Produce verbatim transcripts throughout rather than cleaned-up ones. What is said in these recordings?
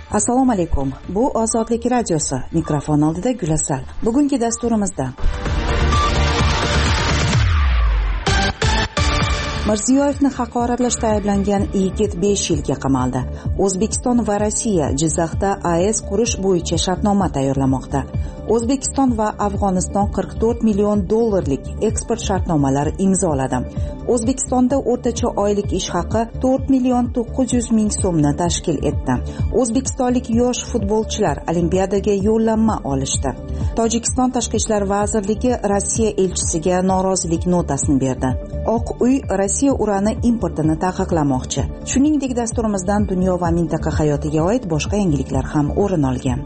Assalomu alaykum. Bu Ozodlik radiosi. Mikrofon oldida Gulasal. Bugungi dasturimizda Mirziyoyevni haqoratlashda ayblangan yigit besh yilga qamaldi. O'zbekiston va Rossiya Jizzaxda A E S qurish bo'yicha shartnoma tayyorlamoqda. O'zbekiston va Afg'oniston qirq to'rt million dollarlik eksport shartnomalari imzoladi. O'zbekistonda o'rtacha oylik ish haqi to'rt million to'qqiz yuz ming so'mni tashkil etdi. O'zbekistonlik yosh futbolchilar Olimpiadaga yo'llanma olishdi. Tojikiston Tashqi ishlar vazirligi Rossiya elchisiga norozilik notasini berdi. Oq uy Rossiya urani importini taqiqlamoqchi. Shuningdek, dasturimizdan dunyo va mintaqa hayotiga oid boshqa yangiliklar ham o'rin olgan.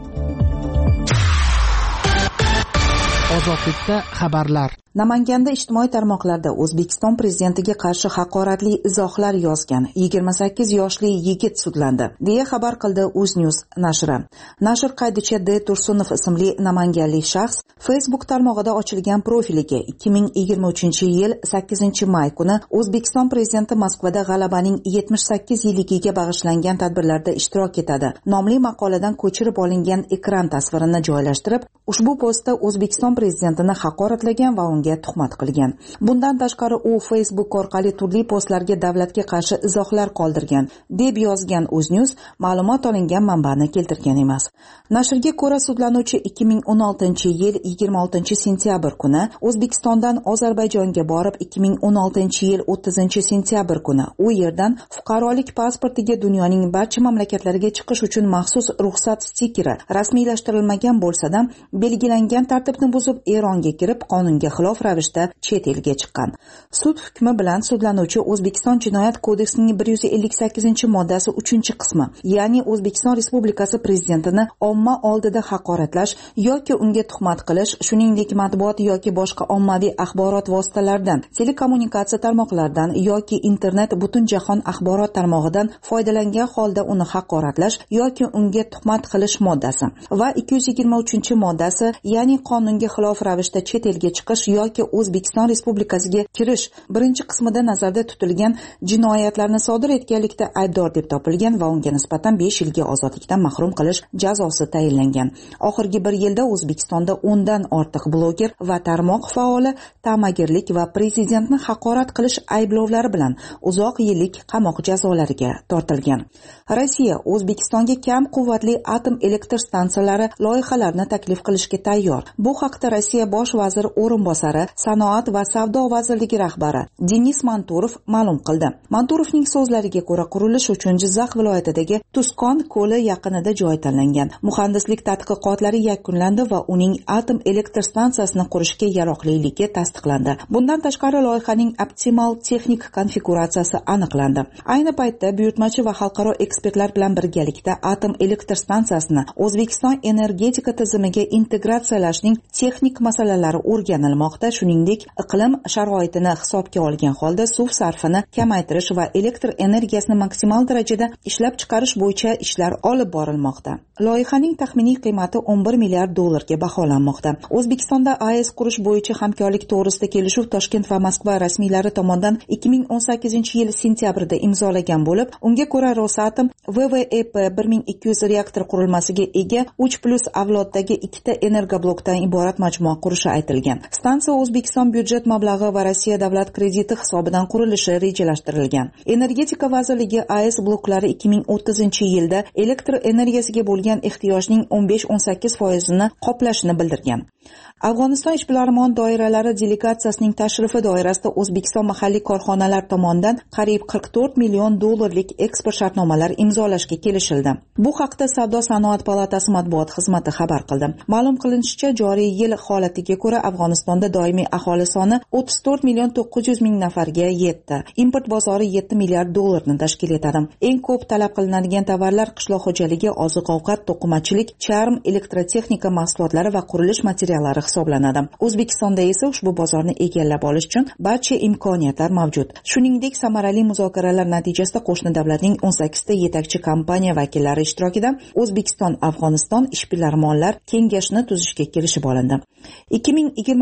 Ozodlikda xabarlar. Namanganda ijtimoiy tarmoqlarda O'zbekiston prezidentiga qarshi haqoratli izohlar yozgan yigirma sakkiz yoshli yigit sudlandi, deya xabar qildi UzNews nashri. Nashr qaydicha D. Tursunov ismli namanganlik shaxs Facebook tarmog'ida ochilgan profiliga ikki ming yigirma uchinchi yil sakkizinchi may kuni O'zbekiston prezidenti Moskvada g'alabaning yetmish sakkiz yilligiga bag'ishlangan tadbirlarda ishtirok etadi nomli maqoladan ko'chirib olingan ekran tasvirini joylashtirib, ushbu postda O'zbekiston prezidentini haqoratlagan va unga tuhmat qilgan. Bundan tashqari u Facebook orqali turli postlarga davlatga qarshi izohlar qoldirgan, deb yozgan UzNews ma'lumot olingan manbani keltirgan emas. Nashrga ko'ra, sudlanuvchi ikki ming o'n oltinchi yil yigirma oltinchi sentyabr kuni O'zbekistondan Ozarbayjonga borib, ikki ming o'n oltinchi yil o'ttizinchi sentyabr kuni u yerdan fuqarolik pasportiga dunyoning barcha mamlakatlariga chiqish uchun maxsus ruxsat stikeri rasmiylashtirilmagan bo'lsa-da, belgilangan tartibni buzib Eronga kirib, qonunga xilof ravishda chet elga chiqqan. Sud hukmi bilan sudlanuvchi O'zbekiston Jinoyat kodeksining bir yuz ellik sakkizinchi moddasi uchinchi qismi, ya'ni O'zbekiston Respublikasi prezidentini omma oldida haqoratlash yoki unga tuhmat qilish, shuningdek matbuot yoki boshqa ommaviy axborot vositalaridan, telekommunikatsiya tarmoqlaridan yoki internet butun jahon axborot tarmog'idan foydalangan holda uni haqoratlash yoki unga tuhmat qilish moddasi va ikki yuz yigirma uchinchi moddasi, ya'ni qonunga xilof ravishda chet elga chiqish yoki O'zbekiston Respublikasiga kirish birinchi qismida nazarda tutilgan jinoyatlarni sodir etganlikda aybdor deb topilgan va unga nisbatan besh yilga ozodlikdan mahrum qilish jazosi tayinlangan. Oxirgi bir yilda O'zbekistonda o'ndan ortiq bloger va tarmoq faoli ta'magirlik va prezidentni haqorat qilish ayblovlari bilan uzoq yillik qamoq jazolariga tortilgan. Rossiya O'zbekistonga kam quvvatli atom elektr stansiyalari loyihalarini taklif qilishga tayyor. Bu haqda Rossiya bosh vaziri o'rinbosari, sanoat va savdo vazirligi rahbari Denis Manturov ma'lum qildi. Manturovning so'zlariga ko'ra, qurilish uchun Jizzax viloyatidagi Tuskon ko'li yaqinida joy tanlangan. Muhandislik tadqiqotlari yakunlandi va uning atom elektr stansiyasini qurishga yaroqliligi tasdiqlandi. Bundan tashqari loyihaning optimal texnik konfiguratsiyasi aniqlandi. Ayni paytda buyurtmachi va xalqaro ekspertlar bilan birgalikda atom elektr stansiyasini O'zbekiston energetika tizimiga integratsiyalashning texnik masalalari o'rganilmoqda. Shuningdek, iqlim sharoitini hisobga olgan holda suv sarfini kamaytirish va elektr energiyasini maksimal darajada ishlab chiqarish bo'yicha ishlar olib borilmoqda. Loyihaning taxminiy qiymati o'n bir milliard dollarga baholanmoqda. O'zbekistonda A E S qurish bo'yicha hamkorlik to'g'risida kelishuv Toshkent va Moskva rasmiylari tomonidan ikki ming o'n sakkizinchi yil sentyabrda imzolagan bo'lib, unga ko'ra Rosatom V V E P bir ming ikki yuz reaktor qurilmasiga ega uch plus avloddagi ikkita energoblokdan iborat majmua qurishi aytilgan. Stansiya O'zbekiston byudjet mablag'i va Rossiya davlat krediti hisobidan qurilishi rejalashtirilgan. Energetika vazirligi A E S bloklari ikki ming o'ttizinchi yilda elektr energiyasiga bo'lgan ehtiyojning o'n besh o'n sakkiz foizini qoplashini bildirgan. Afg'oniston ishbilarmon doiralari delegatsiyasining tashrifi doirasida O'zbekiston mahalliy korxonalar tomonidan qariyb qirq to'rt million dollarlik eksport shartnomalari imzolashga kelishildi. Bu haqda Savdo sanoat palatasi matbuot xizmati xabar qildi. Ma'lum qilinishicha, joriy yil holatiga ko'ra Afg'onistonda doimiy aholi soni o'ttiz to'rt million to'qqiz yuz ming nafarga yetdi. Import bozori yetti milliard dollarni tashkil etadi. Eng ko'p talab qilinadigan tovarlar qishloq xo'jaligi, oziq-ovqat, to'qimachilik, charm, elektrotexnika mahsulotlari va qurilish materiallari hisoblanadi. O'zbekistonda esa ushbu bozorni egallab olish uchun barcha imkoniyatlar mavjud. Shuningdek, samarali muzokaralar natijasida qo'shni davlatning o'n sakkizta yetakchi kompaniya vakillari ishtirokida O'zbekiston-Afg'oniston ishbilarmonlar kengashini tuzishga kelishib olindi. ikki ming yigirma to'rtinchi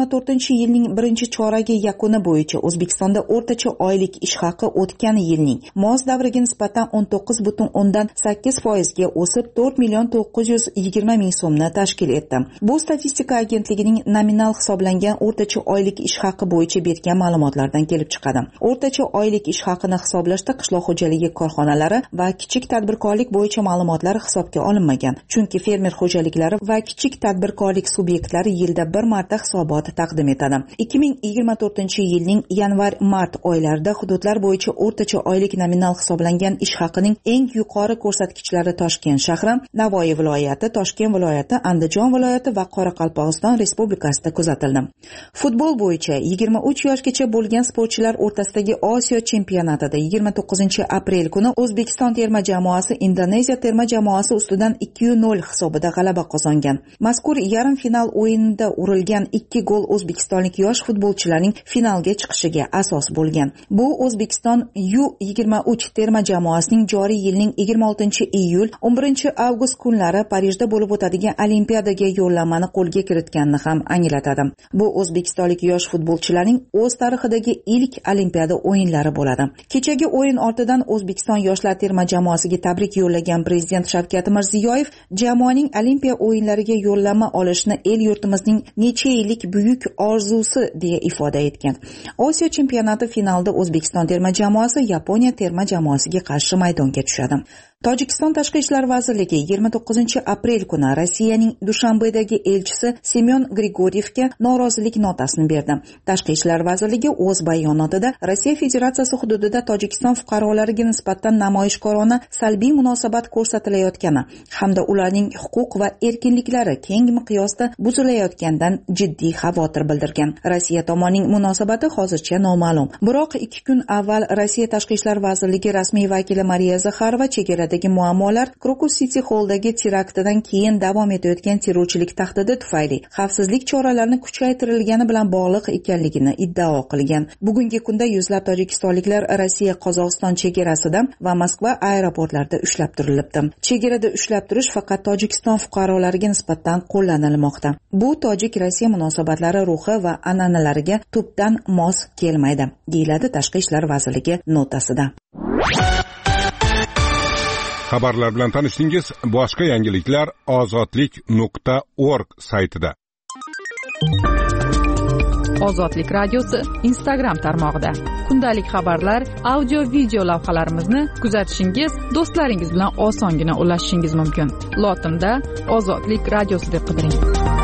to'qqizinchi yilning birinchi choragi yakuni bo'yicha O'zbekistonda o'rtacha oylik ish haqi o'tgan yilning mos davriga nisbatan o'n to'qqiz butun o'ndan sakkiz foizga o'sib to'rt million to'qqiz yuz yigirma ming so'mni tashkil etdi. Bu statistika agentligining nominal hisoblangan o'rtacha oylik ish haqi bo'yicha bergan ma'lumotlardan kelib chiqadi. O'rtacha oylik ish haqini hisoblashda qishloq xo'jaligi korxonalari va kichik tadbirkorlik bo'yicha ma'lumotlar hisobga olinmagan. Chunki fermer xo'jaliklari va kichik tadbirkorlik subyektlari yilda bir marta hisobot taqdim etadi. ikki ming yigirma to'rtinchi yilning yanvar-mart oylarida hududlar bo'yicha o'rtacha oylik nominal hisoblangan ish haqining eng yuqori ko'rsatkichlari Toshkent shahri, Navoiy viloyati, Toshkent viloyati, Andijon viloyati va Qoraqalpog'iston respublikasida kuzatildi. Futbol bo'yicha yigirma uch yoshgacha bo'lgan sportchilar o'rtasidagi Osiyo chempionatida yigirma to'qqizinchi aprel kuni O'zbekiston terma jamoasi Indoneziya terma jamoasi ustidan ikki nol hisobida g'alaba qozongan. Mazkur yarim final o'yinida urilgan ikki gol o'zbekistonlik yosh futbolchilarning finalga chiqishiga asos bo'lgan. Bu O'zbekiston U yigirma uch terma jamoasining joriy yilning yigirma oltinchi iyul o'n birinchi avgust kunlari Parijda bo'lib o'tadigan Olimpiadaga yo'llanmani qo'lga kiritganini ham anglatadi. Bu o'zbekistonlik yosh futbolchilarning o'z tarixidagi ilk Olimpiada o'yinlari bo'ladi. Kechagi o'yin ortidan O'zbekiston yoshlar terma jamoasiga tabrik yo'llagan prezident Shavkat Mirziyoyev jamoaning Olimpiya o'yinlariga yo'llanma olishni el yurtimizning necha yillik buyuk orzusi deya ifoda etgan. Osiyo chempionati finalda O'zbekiston terma jamoasi Yaponiya terma jamoasiga qarshi maydonga tushadi. Tojikiston Tashqi ishlar vazirligi yigirma to'qqizinchi aprel kuni Rossiyaning Dushanbedagi elchisi Semyon Grigorievga norozilik notasini berdi. Tashqi ishlar vazirligi o'z bayonotida Rossiya Federatsiyasi hududida Tojikiston fuqarolariga nisbatan namoyishkorona salbiy munosabat ko'rsatilayotgani hamda ularning huquq va erkinliklari keng miqyosda buzilayotganidan jiddiy xavotir bildirgan. Rossiya tomonining munosabati hozircha noma'lum. Biroq ikki kun avval Rossiya Tashqi ishlar vazirligi rasmiy vakili Mariya Zaxarova chegarada muammolar Crocus City Hall'dagi teraktdan keyin davom etayotgan terrorchilik tahdidi tufayli xavfsizlik choralarini kuchaytirilgani bilan bog'liq ekanligini iddao qilgan. Bugungi kunda yuzlab tojikistonliklar Rossiya Qozog'iston chegarasida va Moskva aeroportlarida ushlab turilibdi. Chegarada ushlab turish faqat Tojikiston fuqarolariga nisbatan qo'llanilmoqda. Bu tojik-Rossiya munosabatlari ruhi va an'analariga tubdan mos kelmaydi, deyiladi Tashqi ishlar vazirligi notasida. Xabarlar bilan tanishdingiz. Boshqa yangiliklar ozodlik nuqta org saytida. Ozodlik radiosi Instagram tarmog'ida. Kundalik xabarlar, audio video lavhalarimizni kuzatishingiz, do'stlaringiz bilan osongina ulashishingiz mumkin. Lotinda Ozodlik radiosi deb qidiring.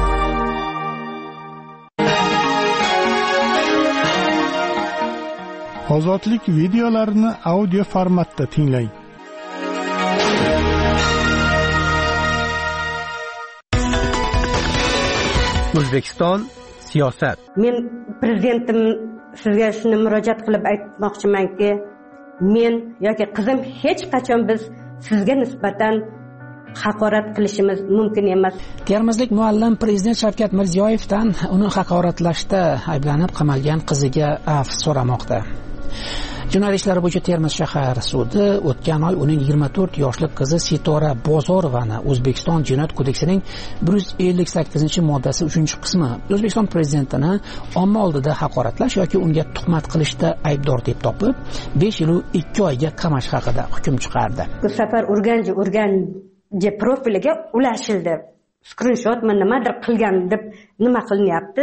Ozodlik videolarini audio formatda tinglang. O'zbekiston siyosat. Men prezidentim sizga shuni murojaat qilib aytmoqchimanki, men yoki qizim hech qachon biz sizga nisbatan haqorat qilishimiz mumkin emas. Termizlik muallim prezident Shavkat Mirziyoyevdan uni haqoratlashda ayblanib qamalgan qiziga afv so'ramoqda. Jinoyat ishlari bo'yicha Termiz shahar sudi o'tgan oy uning yigirma to'rt yoshli qizi Sitora Bozorovani O'zbekiston Jinoyat kodeksining bir yuz ellik sakkizinchi moddasi uchinchi qismi O'zbekiston prezidentini omma oldida haqoratlash yoki unga tuhmat qilishda aybdor deb topib, besh yil ikki oyga qamash haqida hukm chiqardi. Bu safar Urganji Urganji profiliga ulashildi. Screenshotmi nimadir qilgan deb nima qilinyapti?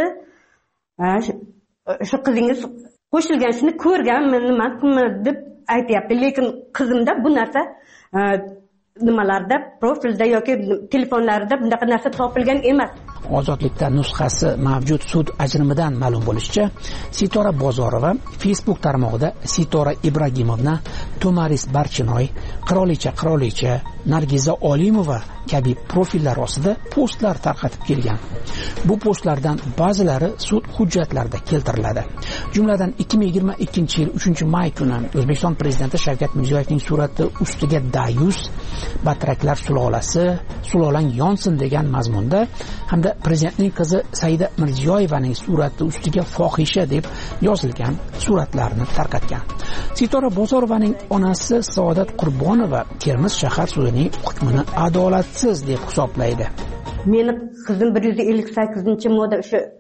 Shu qizingiz qo'shilgan shuni ko'rganmi, nima deb aytyapti. Lekin qizimda bu narsa nimalarda, profilda yoki telefonlarida bunaqa narsa topilgan emas. Ozodlikda nusxasi mavjud sud ajrimidan ma'lum bo'lishicha, Sitora Bozorova Facebook tarmog'ida Sitora Ibragimovna, Tomaris Barchinoy, Qirolicha Qirolicha, Nargiza Olimova kabi profillar ostida postlar tarqatib kelgan. Bu postlardan ba'zilari sud hujjatlarida keltiriladi. Jumladan ikki ming yigirma ikkinchi yil uchinchi may kuni O'zbekiston prezidenti Shavkat Mirziyoyevning surati ustiga Dayus, Batraklar sulolasi, sulolang yonsin degan mazmunda hamda prezidentning qizi Saida Mirziyoyevaning surati ustiga fohisha deb yozilgan suratlarni tarqatgan. Sitora Bozorovaning onasi Saodat Qurbonova Termiz shahar sudining hukmini adolatsiz deb hisoblaydi. Meni qizim bir yuz ellik sakkizinchi modda o'sha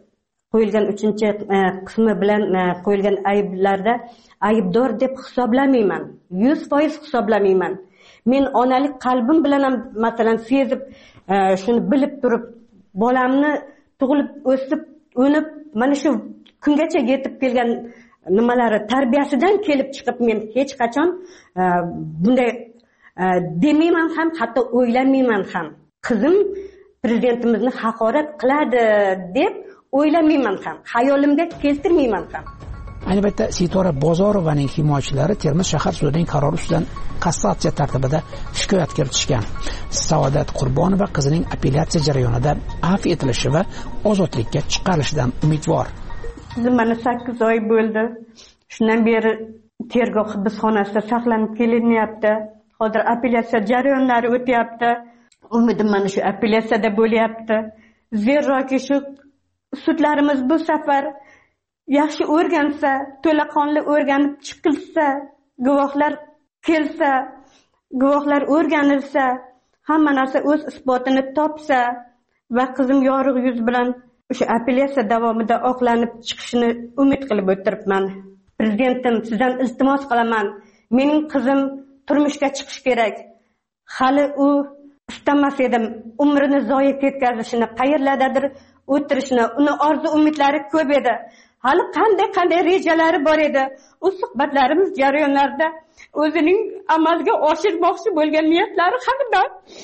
qo'yilgan uchinchi qismi bilan qo'yilgan ayblarda aybdor deb hisoblamayman, yuz foiz hisoblamayman. Men onalik qalbim bilan ham masalan sezib, shuni bilib turib, bolamni tug'ilib, o'sib, o'nib, mana shu kungacha yetib kelgan nimalari tarbiyasidan kelib chiqib, men hech qachon bunday demayman ham, hatto o'ylamayman ham. Qizim prezidentimizni haqorat qiladi deb o'ylamayman ham, hayolimga keltirmayman ham. Ayni paytda Sitora Bozorovaning himoyachilari Termiz shahar sudining qarori ustidan kassatsiya tartibida shikoyat kiritishgan. Saodat Qurbonova qizining apellyatsiya jarayonida afv etilishi va ozodlikka chiqarilishidan umidvor. Mana sakkiz oy bo'ldi. Shundan beri tergov hibsxonasida saqlanib kelinyapti. Hozir apellyatsiya jarayonlari o'tyapti. Umidim mana shu apellyatsiyada bo'lyapti. Zerroki shu sudlarimiz bu safar yaxshi o'rgansa, to'laqonli o'rganib chiqilsa, guvohlar kelsa, guvohlar o'rganilsa, hamma narsa o'z isbotini topsa va qizim yorug' yuz bilan o'sha apellyatsiya davomida oqlanib chiqishini umid qilib o'tiribman. Prezidentim, sizdan iltimos qilaman. Mening qizim turmushga chiqish kerak. Hali u istamas edim umrini zoya ketkazishini, qayerlardadir o'tirishni, uni orzu umidlari ko'p edi. Hali qanday qanday rejalari bor edi. U suhbatlarimiz jarayonlarida o'zining amalga oshirmoqchi bo'lgan niyatlari haqida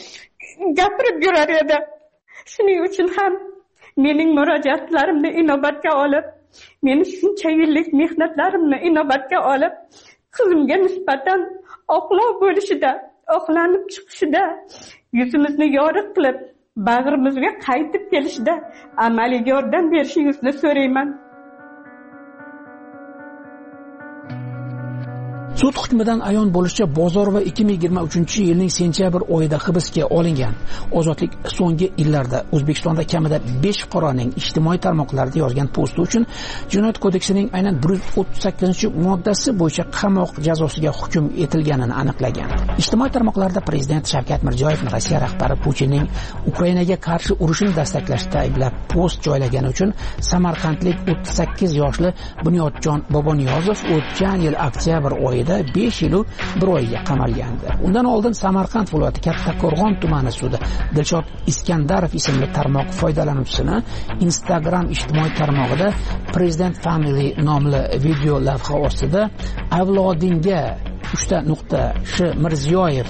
gapirib yurar edi. Shuning uchun ham mening murojaatlarimni inobatga olib, meni shuncha yillik mehnatlarimni inobatga olib, qizimga nisbatan oqlov bo'lishida, oqlanib chiqishida, yuzimizni yorug' qilib, bag'rimizga qaytib kelishida amaliy yordam berishingizni so'rayman. Sud hukmidan ayon bo'lishicha Bozorova ikki ming yigirma uchinchi yilning sentyabr oyida hibsga olingan. Ozodlik so'nggi yillarda O'zbekistonda kamida besh fuqaroning ijtimoiy tarmoqlarda yozgan posti uchun Jinoyat kodeksining aynan bir yuz o'ttiz sakkizinchi moddasi bo'yicha qamoq jazosiga hukm etilganini aniqlagan. Ijtimoiy tarmoqlarda prezident Shavkat Mirziyoyevni Rossiya rahbari Putinning Ukrainaga qarshi urushini dastaqlashda ayblab post joylagani uchun samarqandlik o'ttiz sakkiz yoshli Bunyodjon Boboniyozov o'tgan yil oktyabr oyida besh yil bir oyga qamalgandi. Undan oldin Samarqand viloyati Kattaqo'rg'on tumani sudi Dilshod Iskandarov ismli tarmoq foydalanuvchisini Instagram ijtimoiy tarmog'ida President Family nomli video lavha ostida avlodinga uchta nuqta sh Mirziyoyev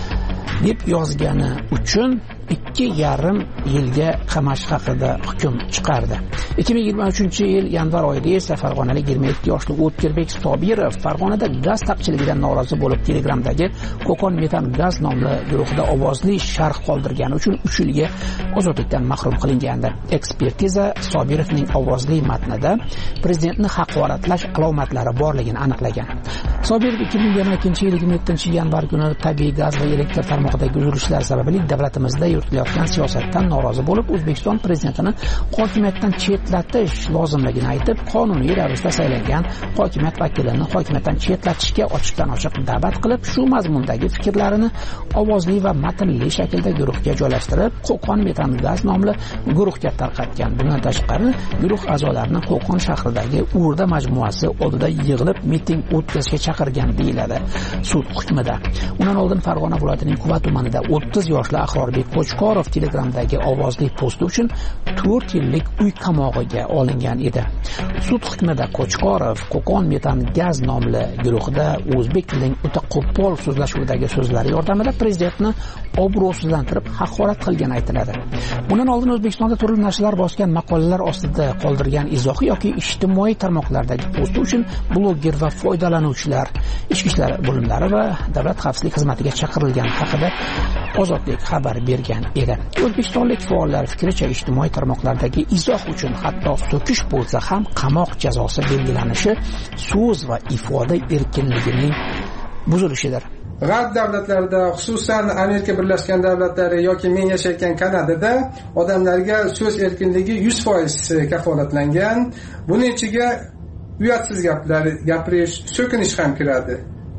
deb yozgani uchun ikki yarim yilga qamash haqida hukm chiqardi. ikki ming yigirma uchinchi yil yanvar oyida esa farg'onalik yigirma ikki yoshli O'tkirbek Sobirov Farg'onada gaz taqchilligidan norozi bo'lib Telegramdagi Qo'qon metan gaz nomli guruhda ovozli sharh qoldirgani uchun uch yilga ozodlikdan mahrum qilingandi. Ekspertiza Sobirovning ovozli matnida prezidentni haqoratlash alomatlari borligini aniqlagan. Sobirov ikki ming yigirma ikkinchi yil yigirma yettinchi yanvar kuni tabiiy gaz va elektr tarmog'idagi uzilishlar sababli davlatimizda yuritilayotgan siyosatdan norozi bo'lib, O'zbekiston prezidentini hokimiyatdan chetlatish lozimligini aytib, qonuniy ravishda saylangan hokimiyat vakilini hokimiyatdan chetlatishga ochiqdan ochiq da'vat qilib, shu mazmundagi fikrlarini ovozli va matnli shaklda guruhga joylashtirib, Qo'qon metan gaz nomli guruhga tarqatgan. Bundan tashqari, guruh a'zolarini Qo'qon shahridagi Urda majmuasi oldida yig'ilib miting o'tkazishga chaqirgan deyiladi sud hukmida. Undan oldin Farg'ona viloyatining Quva tumanida o'ttiz yoshli Ahrorbek Qo'chqorov Telegramdagi ovozli posti uchun to'rt yillik uy qamog'iga olingan edi. Sud hukmida Qo'chqorov Qo'qon metan gaz nomli guruhida o'zbek tilining o'ta qo'pol so'zlashuvidagi so'zlari yordamida prezidentni obro'sizlantirib haqorat qilgani aytiladi. Bundan oldin O'zbekistonda turli nashrlar bosgan maqolalar ostida qoldirgan izohi yoki ijtimoiy tarmoqlardagi posti uchun bloger va foydalanuvchilar ichki ishlar bo'limlari va davlat xavfsizlik xizmatiga chaqirilgani haqida Ozodlik xabar bergan edi. O'zbekistonlik faollar fikricha ijtimoiy tarmoqlardagi izoh uchun hatto so'kish bo'lsa ham qamoq jazosi belgilanishi so'z va ifoda erkinligining buzilishidir. G'arb davlatlarida, xususan Amerika Birlashgan Davlatlari yoki men yashayotgan Kanadada odamlarga so'z erkinligi yuz foiz kafolatlangan. Buning ichiga uyatsiz gaplar gapirish, so'kinish ham kiradi.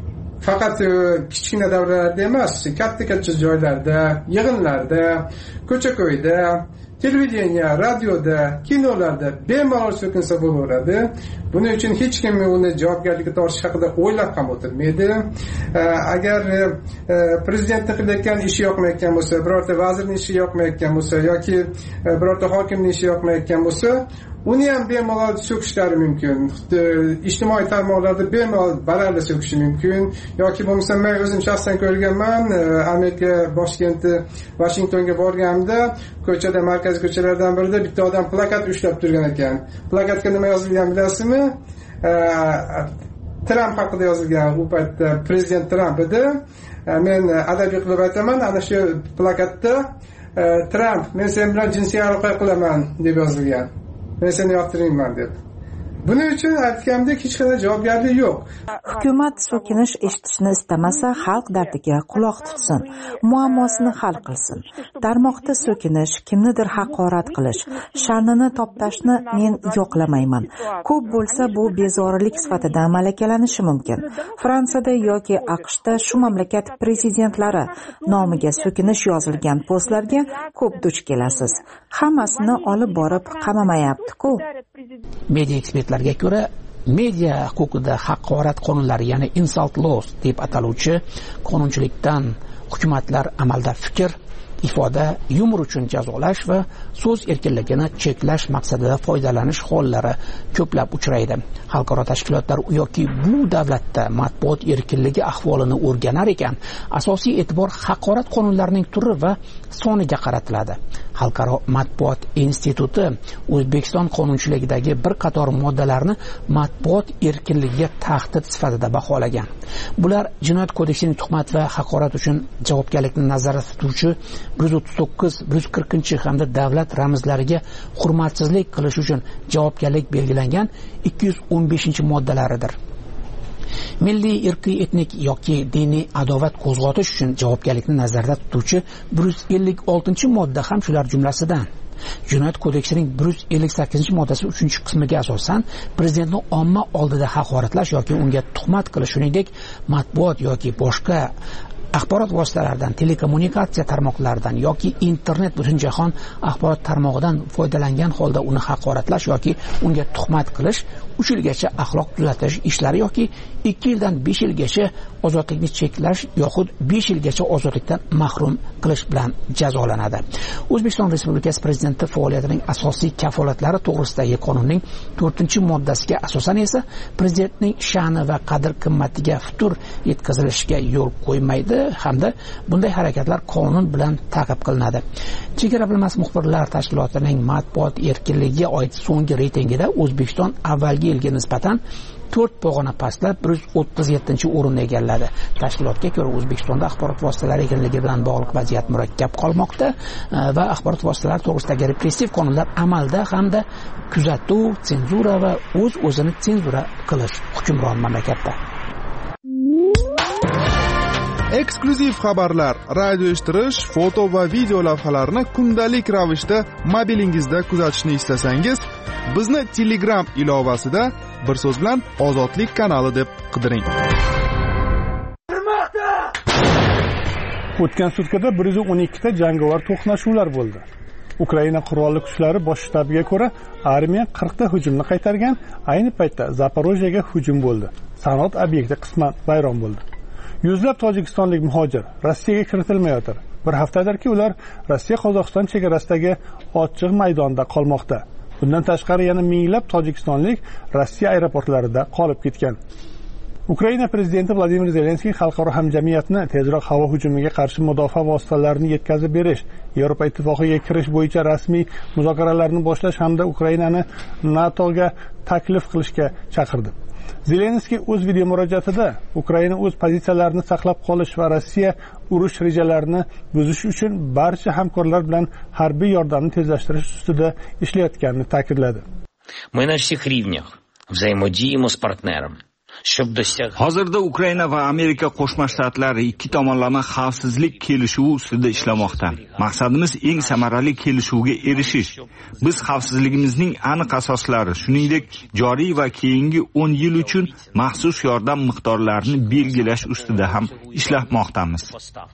Faqat kichkina davralarda emas, katta-katta joylarda, yig'inlarda, ko'cha-ko'yda, televideniya, radioda, kinolarda bemalol so'kinsa bo'laveradi. Buning uchun hech kim uni javobgarlikka tortish haqida o'ylab ham o'tirmaydi. Agar prezidentning qilayotgan ishi yoqmayotgan bo'lsa, birorta vazirning ishi yoqmayotgan bo'lsa yoki birorta hokimning ishi yoqmayotgan bo'lsa, uni ham bemalol so'kishlari mumkin. Ijtimoiy tarmoqlarda bemalol baralla so'kishi mumkin. Yoki bo'lmasa men o'zim shaxsan ko'rganman, Amerika boshkenti Vashingtonga borganimda, ko'chada, markaziy ko'chalardan birida bitta odam plakat ushlab turgan ekan. Plakatga nima yozilgan bilasizmi? Tramp haqida yozilgan. U paytda prezident Tramp edi. Men adabiy qilib aytaman, ana shu plakatda Tramp, men sen bilan jinsiy aloqa qilaman deb yozilgan. Men seni yoqtirmayman deb. Buning uchun aytganimdek hech qanday javobgarlik yo'q. Hukumat so'kinish eshitishni istamasa, xalq dardiga quloq tutsin, muammosini hal qilsin. Tarmoqda so'kinish, kimnidir haqorat qilish, sha'nini toptashni men yoqlamayman. Ko'p bo'lsa bu bezorilik sifatida malakalanishi mumkin. Fransiyada yoki AQShda shu mamlakat prezidentlari nomiga so'kinish yozilgan postlarga ko'p duch kelasiz. Hammasini olib borib qamamayapti-ku. Media ekspertlarga ko'ra, media huquqida haqorat qonunlari, ya'ni insult laws deb ataluvchi qonunchilikdan hukumatlar amalda fikr, ifoda, yumor uchun jazolash va so'z erkinligini cheklash maqsadida foydalanish hollari ko'plab uchraydi. Xalqaro tashkilotlar yoki bu davlatda matbuot erkinligi ahvolini o'rganar ekan, asosiy e'tibor haqorat qonunlarining turi va soniga qaratiladi. Xalqaro matbuot instituti O'zbekiston qonunchiligidagi bir qator moddalarni matbuot erkinligiga tahdid sifatida baholagan. Bular Jinoyat kodeksining tuhmat va haqorat uchun javobgarlikni nazarda tutuvchi bir yuz o'ttiz to'qqiz, bir yuz qirqinchi hamda davlat ramzlariga hurmatsizlik qilish uchun javobgarlik belgilangan ikki yuz o'n beshinchi moddalaridir. Milliy, irqiy, etnik yoki diniy adovat qo'zg'atish uchun javobgarlikni nazarda tutuvchi bir yuz ellik oltinchi modda ham shular jumlasidan. Jinoyat kodeksining bir yuz ellik sakkizinchi moddasi uchinchi qismiga asosan prezidentni omma oldida haqoratlash yoki unga tuhmat qilish, shuningdek matbuot yoki boshqa axborot vositalaridan, telekommunikatsiya tarmoqlaridan yoki internet butun jahon axborot tarmog'idan foydalangan holda uni haqoratlash yoki unga tuhmat qilish uch yilgacha axloq tuzatish ishlari yoki ikki yildan besh yilgacha ozodlikni cheklash yoxud besh yilgacha ozodlikdan mahrum qilish bilan jazolanadi. O'zbekiston Respublikasi Prezidenti faoliyatining asosiy kafolatlari to'g'risidagi qonunning to'rtinchi moddasiga asosan esa prezidentning sha'ni va qadr-qimmatiga futur yetkazilishiga yo'l qo'ymaydi hamda bunday harakatlar qonun bilan ta'qib qilinadi. Chegara bilmas muxbirlar tashkilotining matbuot erkinligiga oid so'nggi reytingida O'zbekiston avvalgi yilga nisbatan to'rt pog'ona pastlab bir yuz o'ttiz yettinchi o'rinni egalladi. Tashkilotga ko'ra O'zbekistonda axborot vositalari erkinligi bilan bog'liq vaziyat murakkab qolmoqda va axborot vositalari to'g'risidagi repressiv qonunlar amalda hamda kuzatuv, senzura va o'z o'zini senzura qilish hukmron mamlakatda. Eksklyuziv xabarlar, radio eshittirish, foto va video lavhalarni kundalik ravishda mobilingizda kuzatishni istasangiz, bizni Telegram ilovasida bir so'z bilan Ozodlik kanali deb qidiring. O'tgan sutkada bir yuz o'n ikki ta jangovar to'qnashuvlar bo'ldi. Ukraina qurolli kuchlari bosh shtabiga ko'ra, armiya qirq ta hujumni qaytargan. Ayni paytda Zaporojyega hujum bo'ldi. Sanoat obyekti qisman vayron bo'ldi. Yuzlab tojikistonlik muhojir Rossiyaga kiritilmayotir. Bir haftadirki ular Rossiya-Qozog'iston chegarasidagi ochiq maydonda qolmoqda. Bundan tashqari yana minglab tojikistonlik Rossiya aeroportlarida qolib ketgan. Ukraina prezidenti Vladimir Zelenskiy xalqaro hamjamiyatni tezroq havo hujumiga qarshi mudofaa vositalarini yetkazib berish, Yevropa ittifoqiga kirish bo'yicha rasmiy muzokaralarni boshlash hamda Ukrainani NATOga taklif qilishga chaqirdi. Zelenskiy o'z video murojaatida Ukraina o'z pozitsiyalarini saqlab qolish va Rossiya urush rejalarini buzish uchun barcha hamkorlar bilan harbiy yordamni tezlashtirish ustida ishlayotganini ta'kidladi. Мы на всех уровнях взаимодействуем с партнером. Hozirda Ukraina va Amerika Qo'shma Shtatlari ikki tomonlama xavfsizlik kelishuvi ustida ishlamoqda. Maqsadimiz eng samarali kelishuvga erishish. Biz xavfsizligimizning aniq asoslari, shuningdek, joriy va keyingi o'n yil uchun maxsus yordam miqdorlarini belgilash ustida ham ishlamoqdamiz.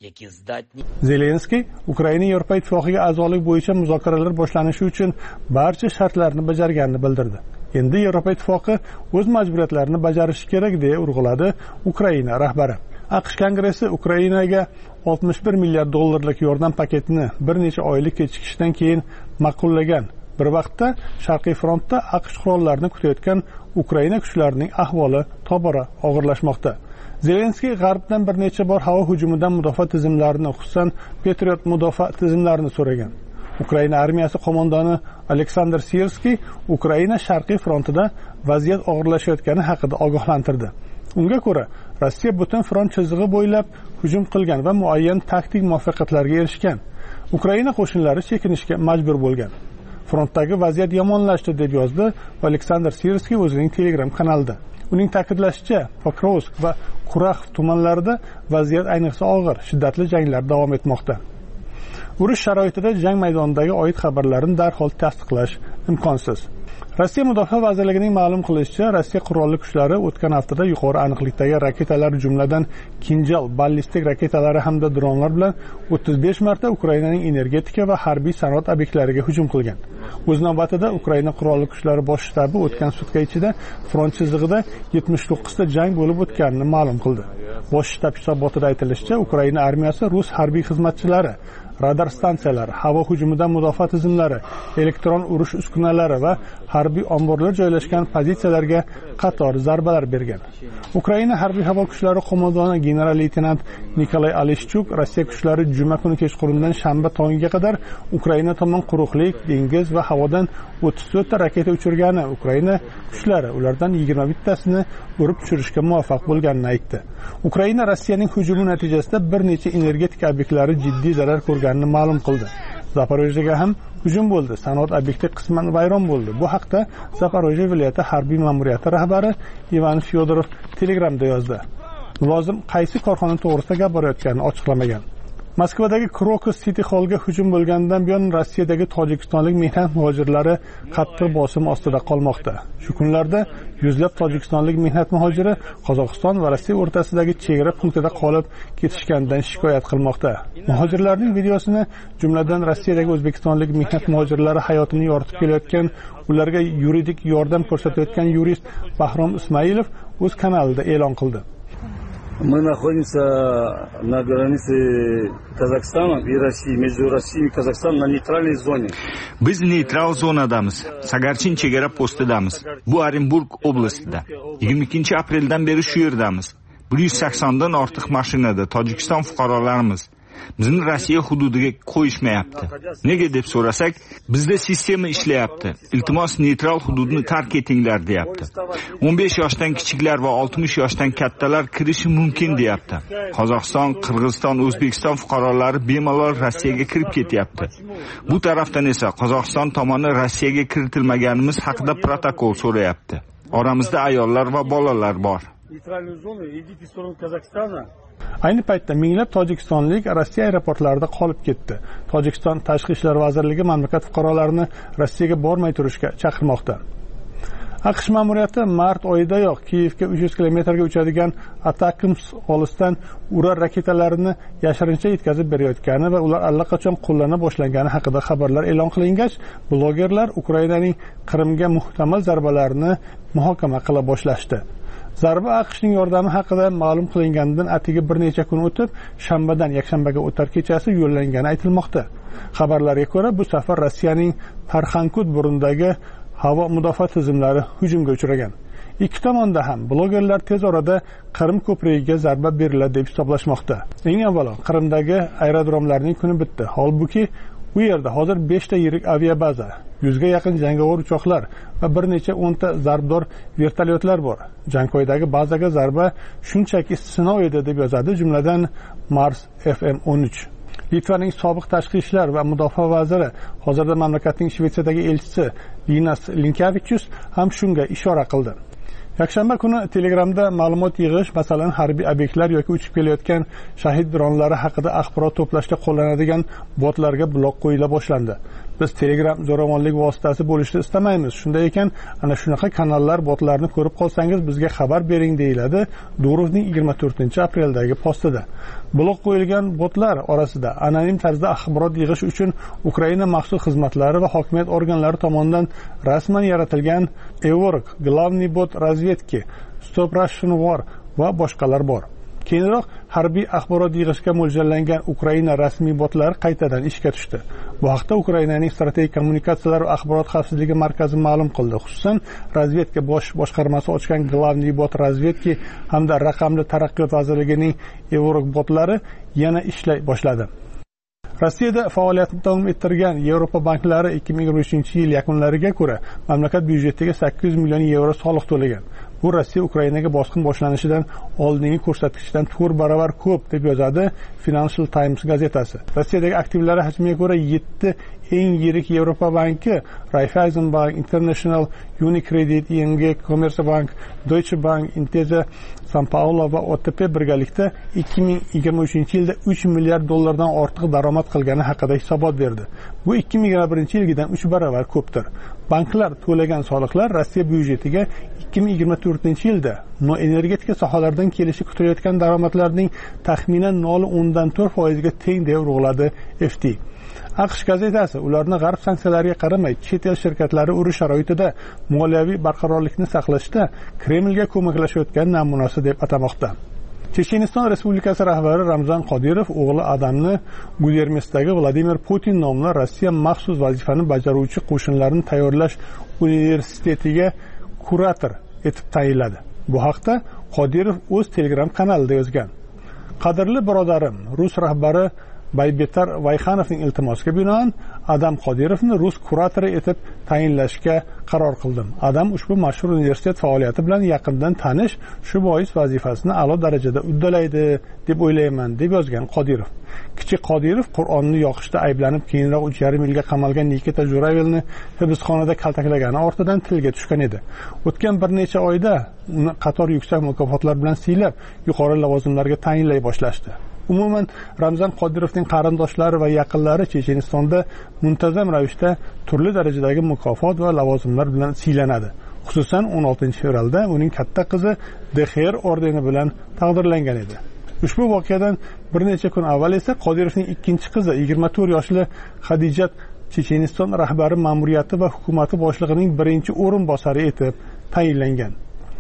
Zelenskiy Ukraina Yevropa Ittifoqiga a'zolik bo'yicha muzokaralar boshlanishi uchun barcha shartlarni bajarganini bildirdi. Endi Yevropa Ittifoqi o'z majburiyatlarini bajarishi kerak deya urg'uladi Ukraina rahbari. AQSh Kongressi Ukrainaga oltmish bir milliard dollarlik yordam paketini bir necha oylik kechikishdan keyin ma'qullagan. Bir vaqtda Sharqiy frontda AQSh qurollarini kutayotgan Ukraina kuchlarining ahvoli tobora og'irlashmoqda. Zelenskiy G'arbdan bir necha bor havo hujumidan mudofaa tizimlarini, xususan Patriot mudofaa tizimlarini so'ragan. Ukraina armiyasi qo'mondoni Aleksandr Sirskiy Ukraina Sharqiy frontida vaziyat og'irlashayotgani haqida ogohlantirdi. Unga ko'ra, Rossiya butun front chizig'i bo'ylab hujum qilgan va muayyan taktik muvaffaqiyatlarga erishgan. Ukraina qo'shinlari chekinishga majbur bo'lgan. Frontdagi vaziyat yomonlashdi deb yozdi Aleksandr Sirskiy o'zining Telegram kanalida. Uning ta'kidlashicha, Pokrovsk va Kuraxov tumanlarida vaziyat ayniqsa og'ir, shiddatli janglar davom etmoqda. Urush sharoitida jang maydonidagi oid xabarlarni darhol tasdiqlash imkonsiz. Rossiya Mudofaa vazirligining ma'lum qilishicha, Rossiya qurolli kuchlari o'tgan haftada yuqori aniqlikdagi raketalar, jumladan Kinjal ballistik raketalari hamda dronlar bilan o'ttiz besh marta Ukrainaning energetika va harbiy sanoat obyektlariga hujum qilgan. O'z navbatida Ukraina qurolli kuchlari bosh shtabi o'tgan sutka ichida front chizig'ida yetmish to'qqiz ta jang bo'lib o'tganini ma'lum qildi. Bosh shtab hisobotida aytilishicha, Ukraina armiyasi rus harbiy xizmatchilari, radar stansiyalari, havo hujumidan mudofaa tizimlari, elektron urush uskunalari va harbiy omborlar joylashgan pozitsiyalarga qator zarbalar bergan. Ukraina harbiy havo kuchlari qo'mondoni general-leytenant Nikolay Aleshchuk Rossiya kuchlari juma kuni kechqurundan shanba tongiga qadar Ukraina tomon quruqlik, dengiz va havodan o'ttiz to'rt ta raketa uchirgani, Ukraina kuchlari ulardan yigirma bittasini urib tushirishga muvaffaq bo'lganini aytdi. Ukraina Rossiyaning hujumi natijasida bir necha energetika obyektlari jiddiy zarar ko'rganini ma'lum qildi. Zaporojyega ham hujum bo'ldi. Sanoat obyekti qisman vayron bo'ldi. Bu haqda Zaporojye viloyati harbiy ma'muriyati rahbari Ivan Fyodorov Telegramda yozdi. Mulozim qaysi korxona to'g'risida gap borayotganini ochiqlamagan. Moskvadagi Krokus City Hallga hujum bo'lganidan buyon Rossiyadagi tojikistonlik mehnat muhojirlari qattiq bosim ostida qolmoqda. Shu kunlarda yuzlab tojikistonlik mehnat muhojiri Qozog'iston va Rossiya o'rtasidagi chegara punktida qolib ketishganidan shikoyat qilmoqda. Muhojirlarning videosini, jumladan Rossiyadagi o'zbekistonlik mehnat muhojirlari hayotini yoritib kelayotgan, ularga yuridik yordam ko'rsatayotgan yurist Bahrom Ismailov o'z kanalida e'lon qildi. Мы находимся на границе Казахстана и России, между Россией и Казахстаном на нейтральной зоне. Biz neytral zonadamiz. Sagarchin chegara postidamiz. Bu Orenburg oblastida. yigirma ikkinchi apreldan beri shu yerdamiz. bir yuz sakson dan ortiq mashinada Tojikiston fuqarolarimiz. Bizni Rossiya hududiga qo'yishmayapti. Nega deb so'rasak, bizda sistema ishlayapti. Iltimos neytral hududni tark etinglar deyapti. o'n besh yoshdan kichiklar va oltmish yoshdan kattalar kirishi mumkin deyapti. Qozog'iston, Qirg'iziston, O'zbekiston fuqarolari bemalol Rossiyaga kirib ketyapti. Bu tarafdan esa Qozog'iston tomoni Rossiyaga kiritilmaganimiz haqida protokol so'rayapti. Oramizda ayollar va bolalar bor. Ayni paytda minglab tojikistonlik Rossiya aeroportlarida qolib ketdi. Tojikiston Tashqi ishlar vazirligi mamlakat fuqarolarini Rossiyaga bormay turishga chaqirmoqda. AQSh ma'muriyati mart oyidayoq Kiyevga uch yuz kilometrga uchadigan Atakms olisdan urar raketalarini yashirincha yetkazib berayotgani va ular allaqachon qo'llana boshlangani haqida xabarlar e'lon qilingach, blogerlar Ukrainaning Qrimga muhtamal zarbalarini muhokama qila boshlashdi. Zarba AQShning yordami haqida ma'lum qilinganidan atigi bir necha kun o'tib, shanbadan yakshanbaga o'tar kechasi yo'llangani aytilmoqda. Xabarlarga ko'ra, bu safar Rossiyaning Tarxankut burundagi havo mudofaa tizimlari hujumga uchragan. Ikki tomonda ham blogerlar tez orada Qrim ko'prigiga zarba beriladi deb hisoblashmoqda. Eng avvalo, Qrimdagi aerodromlarning kuni bitdi. Holbuki, u yerda hozir besh ta yirik aviabaza, yuzga yaqin jangovar uchoqlar va bir necha o'nta zarbdor vertolyotlar bor. Jankoydagi bazaga zarba shunchaki sinov edi deb yozadi, jumladan Mars F M o'n uch. Litvaning sobiq tashqi ishlar va mudofaa vaziri, hozirda mamlakatning Shvetsiyadagi elchisi Linas Linkevichus ham shunga ishora qildi. Yakshanba kuni Telegramda ma'lumot yig'ish, masalan, harbiy obyektlar yoki uchib kelayotgan shahid dronlari haqida axborot to'plashda qo'llanadigan botlarga blok qo'yila boshlandi. biz Telegram zo'ravonlik vositasi bo'lishni istamaymiz. Shunday ekan, ana shunaqa kanallar, botlarni ko'rib qolsangiz bizga xabar bering, deyiladi Durovning yigirma to'rtinchi apreldagi postida. Blok qo'yilgan botlar orasida anonim tarzda axborot yig'ish uchun Ukraina maxsus xizmatlari va hokimiyat organlari tomonidan rasman yaratilgan Evorg, Glavniy bot razvedki, Stop Russian War va boshqalar bor. Keyinroq harbiy axborot yig'ishga mo'ljallangan Ukraina rasmiy botlari qaytadan ishga tushdi. Bu haqda Ukrainaning strategik kommunikatsiyalar va axborot xavfsizligi markazi ma'lum qildi. Xususan, razvedka bosh boshqarmasi ochgan Glavniy bot razvedki hamda raqamli taraqqiyot vazirligining Evorg botlari yana ishlay boshladi. Rossiyada faoliyatini davom ettirgan Yevropa banklari ikki ming yigirma uchinchi yil yakunlariga ko'ra mamlakat byudjetiga sakkiz yuz million yevro soliq to'lagan. Bu Rossiya Ukrainaga bosqin boshlanishidan oldingi ko'rsatkichdan to'rt barobar ko'p, deb yozadi Financial Times gazetasi. Rossiyadagi aktivlari hajmiga ko'ra yetti eng yirik Yevropa banki Raiffeisenbank, International, Unicredit, I N G, Commerzbank, Deutsche Bank, Intesa, San Paulo va O T P birgalikda ikki ming yigirma uchinchi yilda uch milliard dollardan ortiq daromad qilgani haqida hisobot berdi. Bu ikki ming yigirma birinchi yilgidan uch barobar ko'pdir. Banklar to'lagan soliqlar Rossiya byudjetiga ikki ming yigirma to'rtinchi yilda noenergetika sohalaridan kelishi kutilayotgan daromadlarning taxminan nol nuqta o'ndan to'rt foizga teng deb urg'uladi F T. AQSh gazetasi ularni g'arb sanksiyalariga qaramay chet el shirkatlari urush sharoitida moliyaviy barqarorlikni saqlashda Kremlga ko'maklashayotgan namunasi deb atamoqda. Checheniston Respublikasi rahbari Ramzan Qodirov o'g'li Adamni Gudermesdagi Vladimir Putin nomli Rossiya maxsus vazifani bajaruvchi qo'shinlarni tayyorlash universitetiga kurator etib tayinladi. Bu haqda Qodirov o'z Telegram kanalida yozgan. Qadrli birodarim, Rus rahbari Baybetar Vayxanovning iltimosiga binoan Adam Qodirovni rus kuratori etib tayinlashga qaror qildim. Adam ushbu mashhur universitet faoliyati bilan yaqindan tanish, shu bois vazifasini a'lo darajada uddalaydi deb o'ylayman, deb yozgan Qodirov. Kichik Qodirov Qur'onni yoqishda ayblanib, keyinroq uch yarim yilga qamalgan Nikita Juravelni hibsxonada kaltaklagani ortidan tilga tushgan edi. O'tgan bir necha oyda uni qator yuksak mukofotlar bilan siylab, yuqori lavozimlarga tayinlay boshlashdi. Umuman, Ramzan Qodirovning qarindoshlari va yaqinlari Chechenistonda muntazam ravishda turli darajadagi mukofot va lavozimlar bilan siylanadi. Xususan, o'n oltinchi fevralda uning katta qizi D X R ordeni bilan taqdirlangan edi. Ushbu voqeadan bir necha kun avval esa Qodirovning ikkinchi qizi yigirma to'rt yoshli Xadijat Checheniston rahbari ma'muriyati va hukumati boshlig'ining birinchi o'rinbosari etib tayinlangan.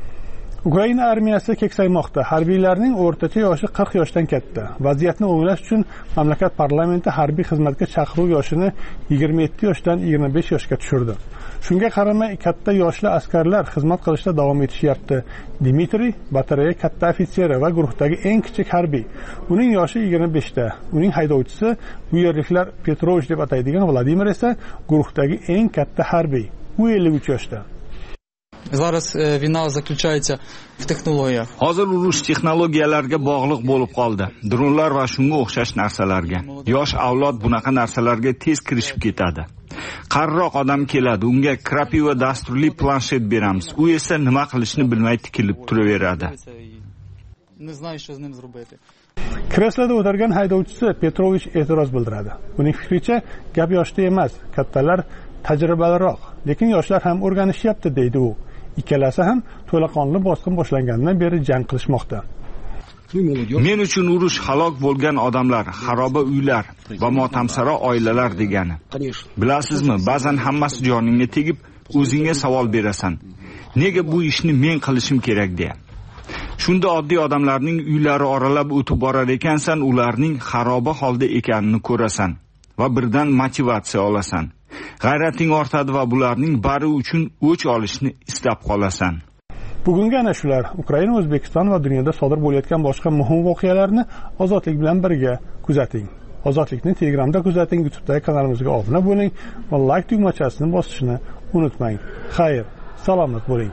Ukraina armiyasi keksaymoqda. Harbiylarning o'rtacha yoshi qirq yoshdan katta. Vaziyatni o'nglash uchun mamlakat parlamenti harbiy xizmatga chaqiruv yoshini yigirma yetti yoshdan yigirma besh yoshga tushirdi. Shunga qaramay katta yoshli askarlar xizmat qilishda davom etishyapti. Dmitriy batareya katta ofitseri va guruhdagi eng kichik harbiy. Uning yoshi yigirma beshda. Uning haydovchisi bu yerliklar Petrovich deb ataydigan Vladimir esa guruhdagi eng katta harbiy. U ellik uch yoshda. Зараз война заключается в технологиях. Hozir urush texnologiyalarga bog'liq bo'lib qoldi. Dronlar va shunga o'xshash narsalarga. Yosh avlod bunaqa narsalarga tez kirishib ketadi. Qariroq odam keladi, unga krapiva dasturli planshet beramiz. U esa nima qilishni bilmay tikilib turaveradi. Не знаю, что с ним сделать. Kreslada o'tirgan haydovchisi Petrovich e'tiroz bildiradi. Uning fikricha, gap yoshda emas, kattalar tajribaliroq, lekin yoshlar ham o'rganishyapti, deydi u. Ikkalasi ham to'laqonli bosqin boshlangandan beri jang qilishmoqda. Men uchun urush halok bo'lgan odamlar, xaroba uylar va motamsaro oilalar degani. Bilasizmi, ba'zan hammasi joningga tegib, o'zingga savol berasan. Nega bu ishni men qilishim kerak deya. Shunda oddiy odamlarning uylari oralab o'tib borar ekansan, ularning xaroba holda ekanini ko'rasan va birdan motivatsiya olasan. G'ayrating ortadi va bularning bari uchun o'ch olishni istab qolasan. Bugungi ana shular Ukraina, O'zbekiston va dunyoda sodir bo'layotgan boshqa muhim voqealarni Ozodlik bilan birga kuzating. Ozodlikni Telegramda kuzating, YouTube'dagi kanalimizga obuna bo'ling va like tugmachasini bosishni unutmang. Xayr, salomat bo'ling.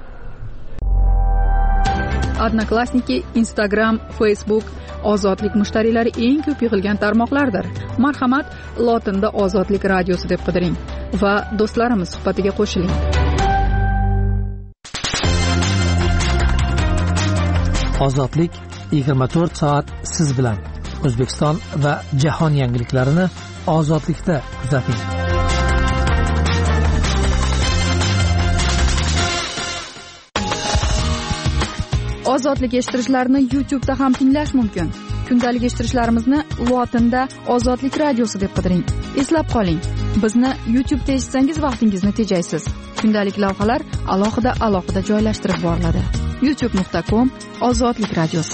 Odnoklassniki, Instagram, Facebook Ozodlik mushtariylari eng ko'p yig'ilgan tarmoqlardir. Marhamat, lotinda Ozodlik radiosi deb qidiring va do'stlarimiz suhbatiga qo'shiling. Ozodlik yigirma to'rt soat siz bilan. O'zbekiston va jahon yangiliklarini Ozodlikda kuzating. Ozodlik eshittirishlarni YouTube'da ham tinglash mumkin. Kundalik eshittirishlarimizni lotinda Ozodlik radiosi deb qidiring. Eslab qoling, bizni YouTube'da eshitsangiz vaqtingizni tejaysiz. Kundalik lavhalar alohida alohida joylashtirib boriladi. youtube nuqta com Ozodlik radiosi.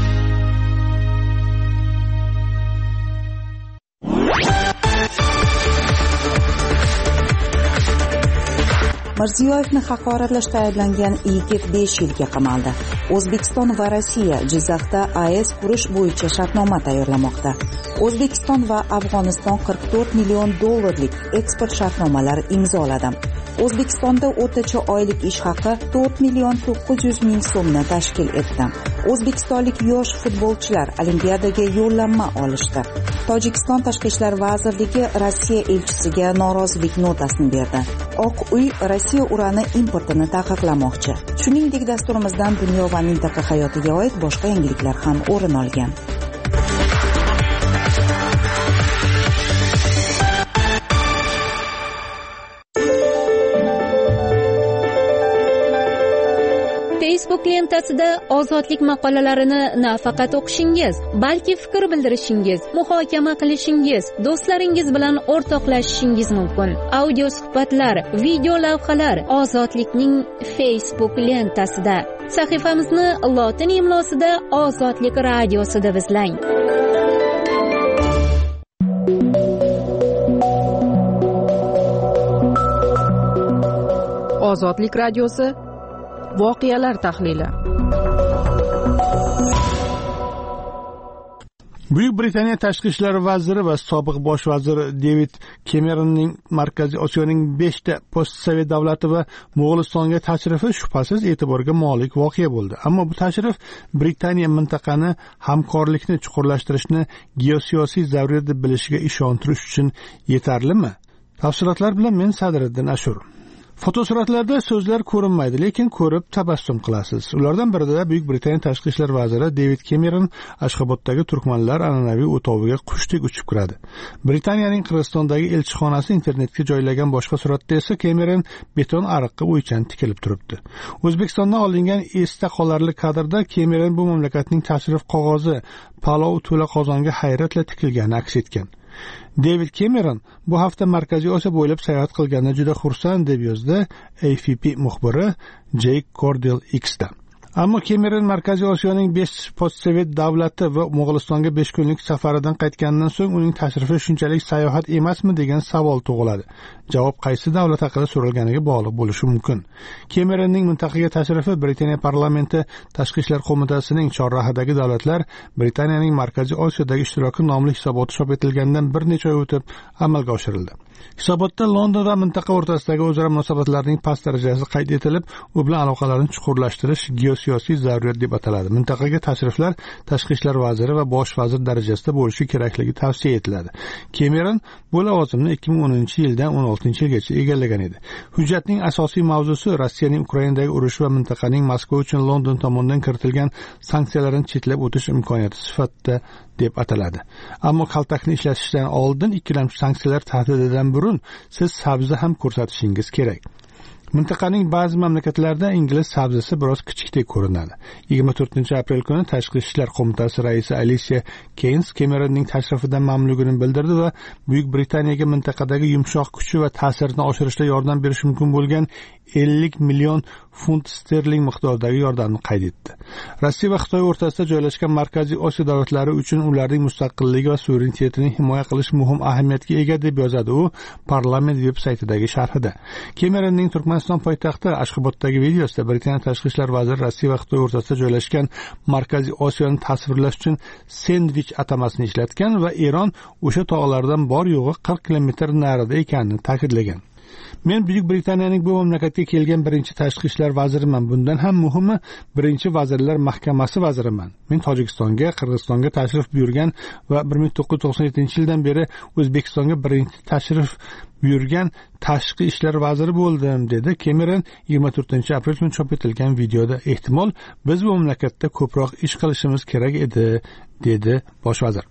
Mirziyoyevni haqoratlashda ayblangan yigit besh yilga qamaldi. O'zbekiston va Rossiya Jizzaxda A E S qurish bo'yicha shartnoma tayyorlamoqda. O'zbekiston va Afg'oniston qirq to'rt million dollarlik eksport shartnomalari imzoladi. O'zbekistonda o'rtacha oylik ish haqi to'rt million to'qqiz yuz ming so'mni tashkil etdi. O'zbekistonlik yosh futbolchilar Olimpiadaga yo'llanma olishdi. Tojikiston Tashqi ishlar vazirligi Rossiya elchisiga norozilik notasini berdi. Oq uy Rossiya urani importini taqiqlamoqchi. Shuningdek, dasturimizdan dunyo va mintaqa hayotiga oid boshqa yangiliklar ham o'rin olgan. Facebook lentasida ozodlik maqolalarini nafaqat o'qishingiz, balki fikr bildirishingiz, muhokama qilishingiz, do'stlaringiz bilan o'rtoqlashishingiz mumkin. Audio suhbatlar, video lavhalar Ozodlikning Facebook lentasida. Sahifamizni lotin imlosida Ozodlik radiosi deb izlang. Ozodlik radiosi voqealar tahlili. Buyuk Britaniya tashqi ishlar vaziri va sobiq bosh vazir David Cameronning Markaziy Osiyoning beshta postsovet davlati va Mo'g'ulistonga tashrifi shubhasiz e'tiborga molik voqea bo'ldi. Ammo bu tashrif Britaniya mintaqani hamkorlikni chuqurlashtirishni geosiyosiy zarurat deb bilishiga ishontirish uchun yetarlimi? Tafsilotlar bilan men Sadriddin Ashur. Fotosuratlarda so'zlar ko'rinmaydi, lekin ko'rib tabassum qilasiz. Ulardan birida Buyuk Britaniya tashqi ishlar vaziri David Cameron Ashxoboddagi turkmanlar an'anaviy o'toviga qushdek uchib kiradi. Britaniyaning Qirg'izistondagi elchixonasi internetga joylagan boshqa suratda esa Cameron beton ariqqa o'ychan tikilib turibdi. O'zbekistondan olingan esda qolarli kadrda Cameron bu mamlakatning tashrif qog'ozi palov to'la qozonga hayratla tikilgani aks etgan. David Cameron bu hafta Markaziy Osiyo bo'ylab sayohat qilganda juda xursand deb yozdi A F P muxbiri Jake Cordell X'da. Ammo Cameron Markaziy Osiyoning besh postsovet davlati va Mo'g'ulistonga besh kunlik safaridan qaytgandan so'ng uning tashrifi shunchalik sayohat emasmi degan savol tug'iladi. Javob qaysi davlat haqida so'ralganiga bog'liq bo'lishi mumkin. Cameronning mintaqaga tashrifi Britaniya parlamenti Tashqi ishlar qo'mitasining chorrahadagi davlatlar Britaniyaning Markaziy Osiyodagi ishtiroki nomli hisoboti chop etilgandan bir necha oy o'tib amalga oshirildi. Hisobotda London va mintaqa o'rtasidagi o'zaro munosabatlarning past darajasi qayd etilib, u bilan aloqalarni chuqurlashtirish geosiyosiy zarurat deb ataladi. Mintaqaga tashriflar tashqi ishlar vaziri va bosh vazir darajasida bo'lishi kerakligi tavsiya etiladi. Cameron bu lavozimni ikki ming o'ninchi yildan o'n oltinchi yilgacha egallagan edi. Hujjatning asosiy mavzusi Rossiyaning Ukrainadagi urushi va mintaqaning Moskva uchun London tomonidan kiritilgan sanksiyalarni chetlab o'tish imkoniyati sifatida deb ataladi. Ammo kaltakni ishlatishdan oldin ikkilamchi sanksiyalar tahdididan burun siz sabzi ham ko'rsatishingiz kerak. Mintaqaning ba'zi mamlakatlarida ingliz sabzisi biroz kichikdek ko'rinadi. yigirma to'rtinchi aprel kuni Tashqi ishlar qo'mitasi raisi Alicia Keys Cameronning tashrifidan mamnunligini bildirdi va Buyuk Britaniyaga mintaqadagi yumshoq kuchi va ta'sirini oshirishda yordam berishi mumkin bo'lgan ellik million funt sterling miqdoridagi yordamni qayd etdi. Rossiya va Xitoy o'rtasida joylashgan Markaziy Osiyo davlatlari uchun ularning mustaqilligi va suverenitetini himoya qilish muhim ahamiyatga ega deb yozadi u parlament veb-saytidagi sharhida. Cameronning Turkmaniston poytaxti Ashxoboddagi videosida Britaniya tashqi ishlar vaziri Rossiya va Xitoy o'rtasida joylashgan Markaziy Osiyoni tasvirlash uchun sendvich atamasini ishlatgan va Eron o'sha tog'lardan bor yo'g'i qirq kilometr narida ekanini ta'kidlagan. Men Buyuk Britaniyaning bu mamlakatga kelgan birinchi tashqi ishlar vaziriman. Bundan ham muhimi, birinchi vazirlar mahkamasi vaziriman. Men Tojikistonga, Qirg'izistonga tashrif buyurgan va bir ming to'qqiz yuz to'qson yettinchi yildan beri O'zbekistonga birinchi tashrif buyurgan tashqi ishlar vaziri bo'ldim, dedi Cameron yigirma to'rtinchi aprel kuni chop etilgan videoda. Ehtimol biz bu mamlakatda ko'proq ish qilishimiz kerak edi, dedi bosh vazir.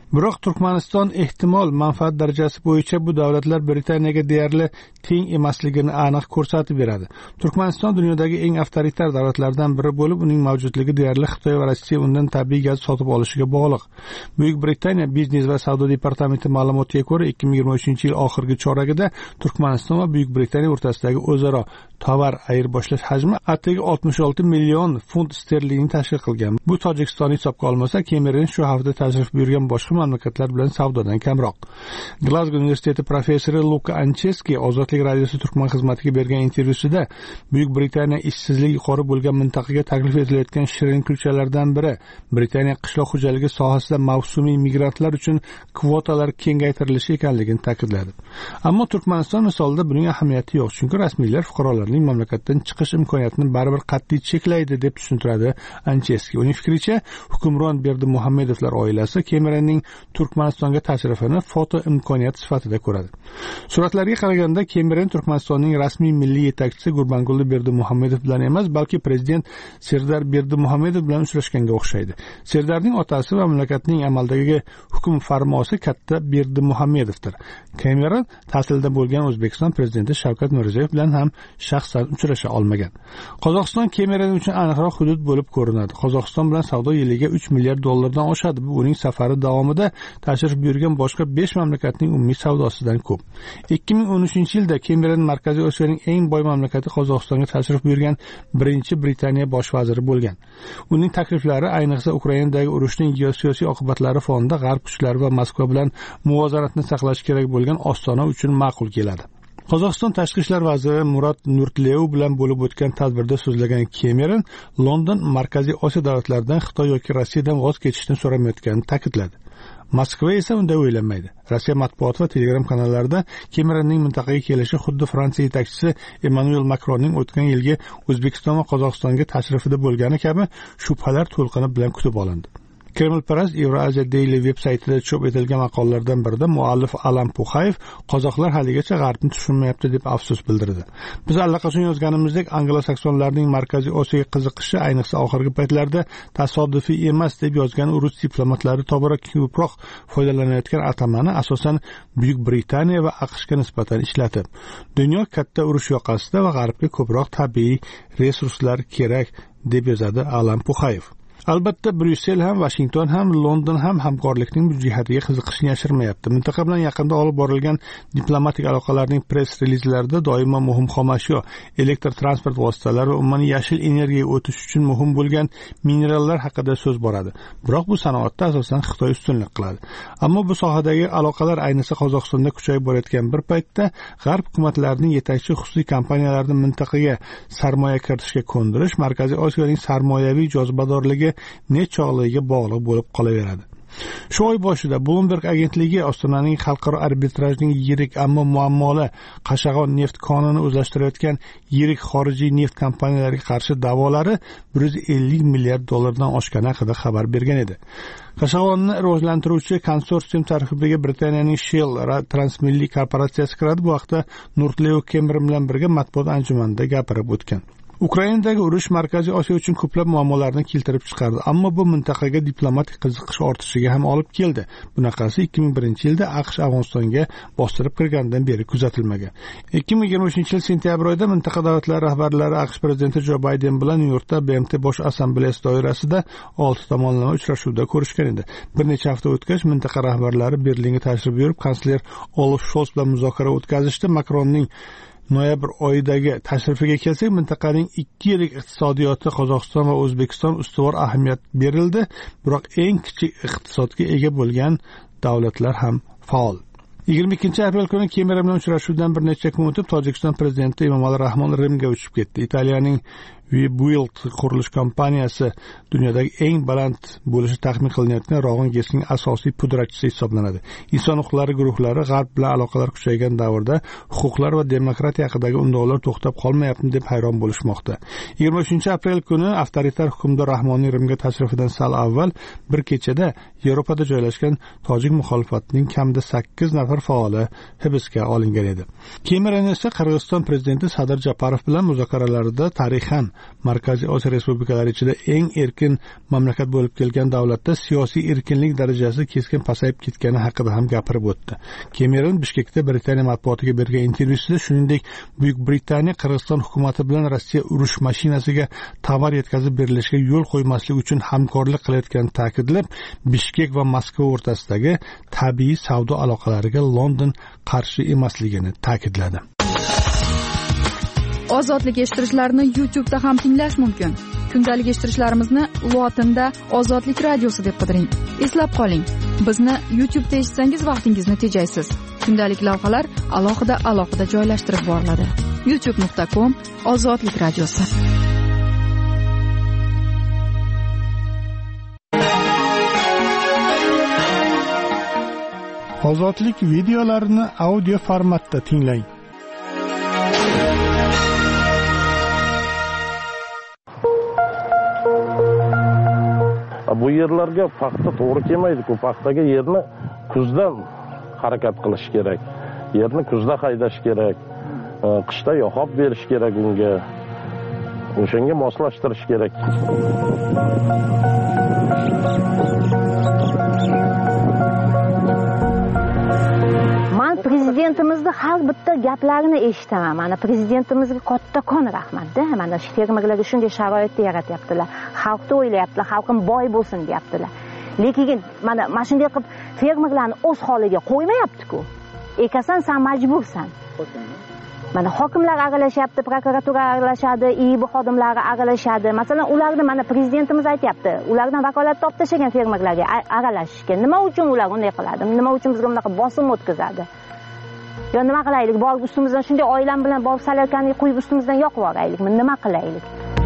Biroq Turkmaniston ehtimol manfaat darajasi bo'yicha bu davlatlar Britaniyaga deyarli teng emasligini aniq ko'rsatib beradi. Turkmaniston dunyodagi eng avtoritar davlatlardan biri bo'lib, uning mavjudligi deyarli Xitoy va Rossiya undan tabiiy gaz sotib olishiga bog'liq. Buyuk Britaniya biznes va savdo departamenti ma'lumotiga ko'ra, ikki ming yigirma uchinchi yil oxirgi choragida Turkmaniston va Buyuk Britaniya o'rtasidagi o'zaro tovar ayirboshlash hajmi atigi oltmish olti million funt sterlingni tashkil qilgan. Bu Tojikiston hisobga olmasa, Kemeron shu hafta tashrif buyurgan boshqa mamlakatlar bilan savdodan kamroq. Glasgow universiteti professori Luka Ancheski Ozodlik radiosi Turkman xizmatiga bergan intervyusida Buyuk Britaniya ishsizlik yuqori bo'lgan mintaqaga taklif etilayotgan shirin kulchalardan biri Britaniya qishloq xo'jaligi sohasida mavsumiy migrantlar uchun kvotalar kengaytirilishi ekanligini ta'kidladi. Ammo Turkmaniston misolida buning ahamiyati yo'q, chunki rasmiylar fuqarolarning mamlakatdan chiqish imkoniyatini baribir qat'iy cheklaydi deb tushuntiradi Ancheski. Uning fikricha, hukmron Berdimuhamedovlar oilasi Kemeronning Turkmanistonga tashrifini foto imkoniyat sifatida ko'radi. Suratlarga qaraganda Kemeron Turkmanistonning rasmiy milliy yetakchisi Gurbanguli Berdimuhamedov bilan emas, balki prezident Serdar Berdimuhamedov bilan uchrashganga o'xshaydi. Serdarning otasi va mamlakatning amaldagi hukm farmosi katta Berdimuhamedovdir. Kemeron ta'tilda bo'lgan O'zbekiston prezidenti Shavkat Mirziyoyev bilan ham shaxsan uchrasha olmagan. Qozog'iston Kemeron uchun aniqroq hudud bo'lib ko'rinadi. Qozog'iston bilan savdo yiliga uch milliard dollardan oshadi. Bu uning safari davomida tashrif buyurgan boshqa besh mamlakatning umumiy savdosidan ko'p. ikki ming o'n uchinchi yilda Kemeron Markaziy Osiyoning eng boy mamlakati Qozog'istonga tashrif buyurgan birinchi Britaniya bosh vaziri bo'lgan. Uning takliflari ayniqsa Ukrainadagi urushning geosiyosiy oqibatlari fonida g'arb kuchlari va Moskva bilan muvozanatni saqlash kerak bo'lgan ostona uchun ma'qul keladi. Qozog'iston tashqi ishlar vaziri Murat Nurtleyev bilan bo'lib o'tgan tadbirda so'zlagan Kemeron London Markaziy Osiyo davlatlaridan Xitoy yoki Rossiyadan voz kechishni so'ramayotganini ta'kidladi. Moskva esa unday o'ylamaydi. Rossiya matbuot va Telegram kanallarida Kemeronning mintaqaga kelishi xuddi Fransiya yetakchisi Emmanuel Macronning o'tgan yilgi O'zbekiston va Qozog'istonga tashrifida bo'lgani kabi shubhalar to'lqini bilan kutib olindi. Kremlparast Eurasia Daily veb-saytida chop etilgan maqolalardan birida muallif Alan Puxayev qozoqlar haligacha g'arbni tushunmayapti deb afsus bildirdi. Biz allaqachon yozganimizdek, anglosaksonlarning Markaziy Osiyoga qiziqishi ayniqsa oxirgi paytlarda tasodifiy emas deb yozgan rus diplomatlari tobora ko'proq foydalanayotgan atamani asosan Buyuk Britaniya va AQShga nisbatan ishlatib, dunyo katta urush yoqasida va g'arbga ko'proq tabiiy resurslar kerak deb yozadi Alan Puxayev. Albatta, Bryussel ham, Washington ham, London ham hamkorlikning bu jihatiga qiziqishni yashirmayapti. Mintaqa bilan yaqinda olib borilgan diplomatik aloqalarning press-relizlarida doimo muhim xomashyo, elektr transport vositalari va umuman yashil energiyaga o'tish uchun muhim bo'lgan minerallar haqida so'z boradi. Biroq bu sanoatda asosan Xitoy ustunlik qiladi. Ammo bu sohadagi aloqalar ayniqsa Qozog'istonda kuchayib borayotgan bir paytda g'arb hukumatlarining yetakchi xususiy kompaniyalarini mintaqaga sarmoya kiritishga ko'ndirish Markaziy Osiyoning sarmoyaviy jozibadorligi nechog'ligiga bog'liq bo'lib qolaveradi. Shu oy boshida Bloomberg agentligi Ostonaning xalqaro arbitrajning yirik ammo muammoli Qashag'on neft konini o'zlashtirayotgan yirik xorijiy neft kompaniyalariga qarshi da'volari bir yuz ellik milliard dollardan oshgani haqida xabar bergan edi. Qashag'onni rivojlantiruvchi konsorsium tarkibiga Britaniyaning Shell transmilliy korporatsiyasi kiradi. Bu haqda Nurtleyev Kemeron bilan birga matbuot anjumanida gapirib o'tgan. Ukrainadagi urush Markaziy Osiyo uchun ko'plab muammolarni keltirib chiqardi, ammo bu mintaqaga diplomatik qiziqish ortishiga ham olib keldi. Bunaqasi ikki ming birinchi yilda AQSh Afg'onistonga bostirib kirgandan beri kuzatilmagan. ikki ming yigirma uchinchi yil sentyabr oyida mintaqa davlatlari rahbarlari AQSh prezidenti Jo Bayden bilan Nyu-Yorkda B M T bosh assambleyasi doirasida olti tomonlama uchrashuvda ko'rishgan edi. Bir necha hafta o'tgach, mintaqa rahbarlari Berlinga tashrif buyurib, kansler Olaf Scholz bilan muzokara o'tkazishdi. Makronning noyabr oyidagi tashrifiga kelsak, mintaqaning ikki yillik iqtisodiyoti Qozog'iston va O'zbekiston ustuvor ahamiyat berildi, biroq eng kichik iqtisodga ega bo'lgan davlatlar ham faol. yigirma ikkinchi aprel kuni Kemeron bilan uchrashuvdan bir necha kun o'tib, Tojikiston prezidenti Emomali Rahmon Rimga uchib ketdi. Italiyaning Webuild qurilish kompaniyasi dunyodagi eng baland bo'lishi taxmin qilinayotgan Rog'in GESning asosiy pudratchisi hisoblanadi. Inson huquqlari guruhlari g'arb bilan aloqalar kuchaygan davrda huquqlar va demokratiya haqidagi undovlar to'xtab qolmayapti deb hayron bo'lishmoqda. yigirma uchinchi aprel kuni avtoritar hukmdor Rahmonning Rimga tashrifidan sal avval bir kechada Yevropada joylashgan tojik muxolifatining kamida sakkiz nafar faoli hibsga olingan edi. Kemeron esa Qirg'iziston prezidenti Sadir Japarov bilan muzokaralarida tarixan Markaziy Osiyo respublikalari ichida eng erkin mamlakat bo'lib kelgan davlatda siyosiy erkinlik darajasi keskin pasayib ketgani haqida ham gapirib o'tdi. Kemeron Bishkekda Britaniya matbuotiga bergan intervyusida shuningdek Buyuk Britaniya Qirg'iziston hukumati bilan Rossiya urush mashinasiga tovar yetkazib berilishiga yo'l qo'ymaslik uchun hamkorlik qilayotganini ta'kidlab, Bishkek va Moskva o'rtasidagi tabiiy savdo aloqalariga London qarshi emasligini ta'kidladi. Ozodlik eshittirishlarni YouTube da ham tinglash mumkin. Kundalik eshittirishlarimizni lotinda Ozodlik radiosi deb qidiring. Eslab qoling, bizni YouTube da eshitsangiz vaqtingizni tejaysiz. Kundalik lavhalar alohida-alohida joylashtirib boriladi. youtube nuqta com Ozodlik radiosi. Ozodlik videolarini audio formatda tinglang. Bu yerlarga paxta to'g'ri kelmaydi. Bu paxtaga yerni kuzdan harakat qilish kerak. Yerni kuzda haydash kerak. Qishda yoqib berish kerak unga. O'shanga moslashtirish kerak. Men prezidentimizni har bitta gaplarini eshitaman. Mana prezidentimizga kattakon rahmat-da. Mana shu fermerlarga shunday sharoitni yaratyaptilar. Xalqni o'ylayaptilar, xalqim boy bo'lsin deyaptilar. Lekin mana mana shunday qilib fermerlarni o'z holiga qo'ymayapti-ku. Ekasan, sen majbursan. Mana hokimlar aralashyapti, prokuratura aralashadi, I I B xodimlari aralashadi. Masalan, ularni mana prezidentimiz aytayapti, ulardan vakolat olib tashlagan fermerlarga aralashishga. Nima uchun ular unday qiladi? Nima uchun bizga bunaqa bosim o'tkazadi? Yo nima qilaylik? Borib ustimizdan shunday oilam bilan borib salarkanni qo'yib ustimizdan yoqib yuboraylikmi? Nima qilaylik?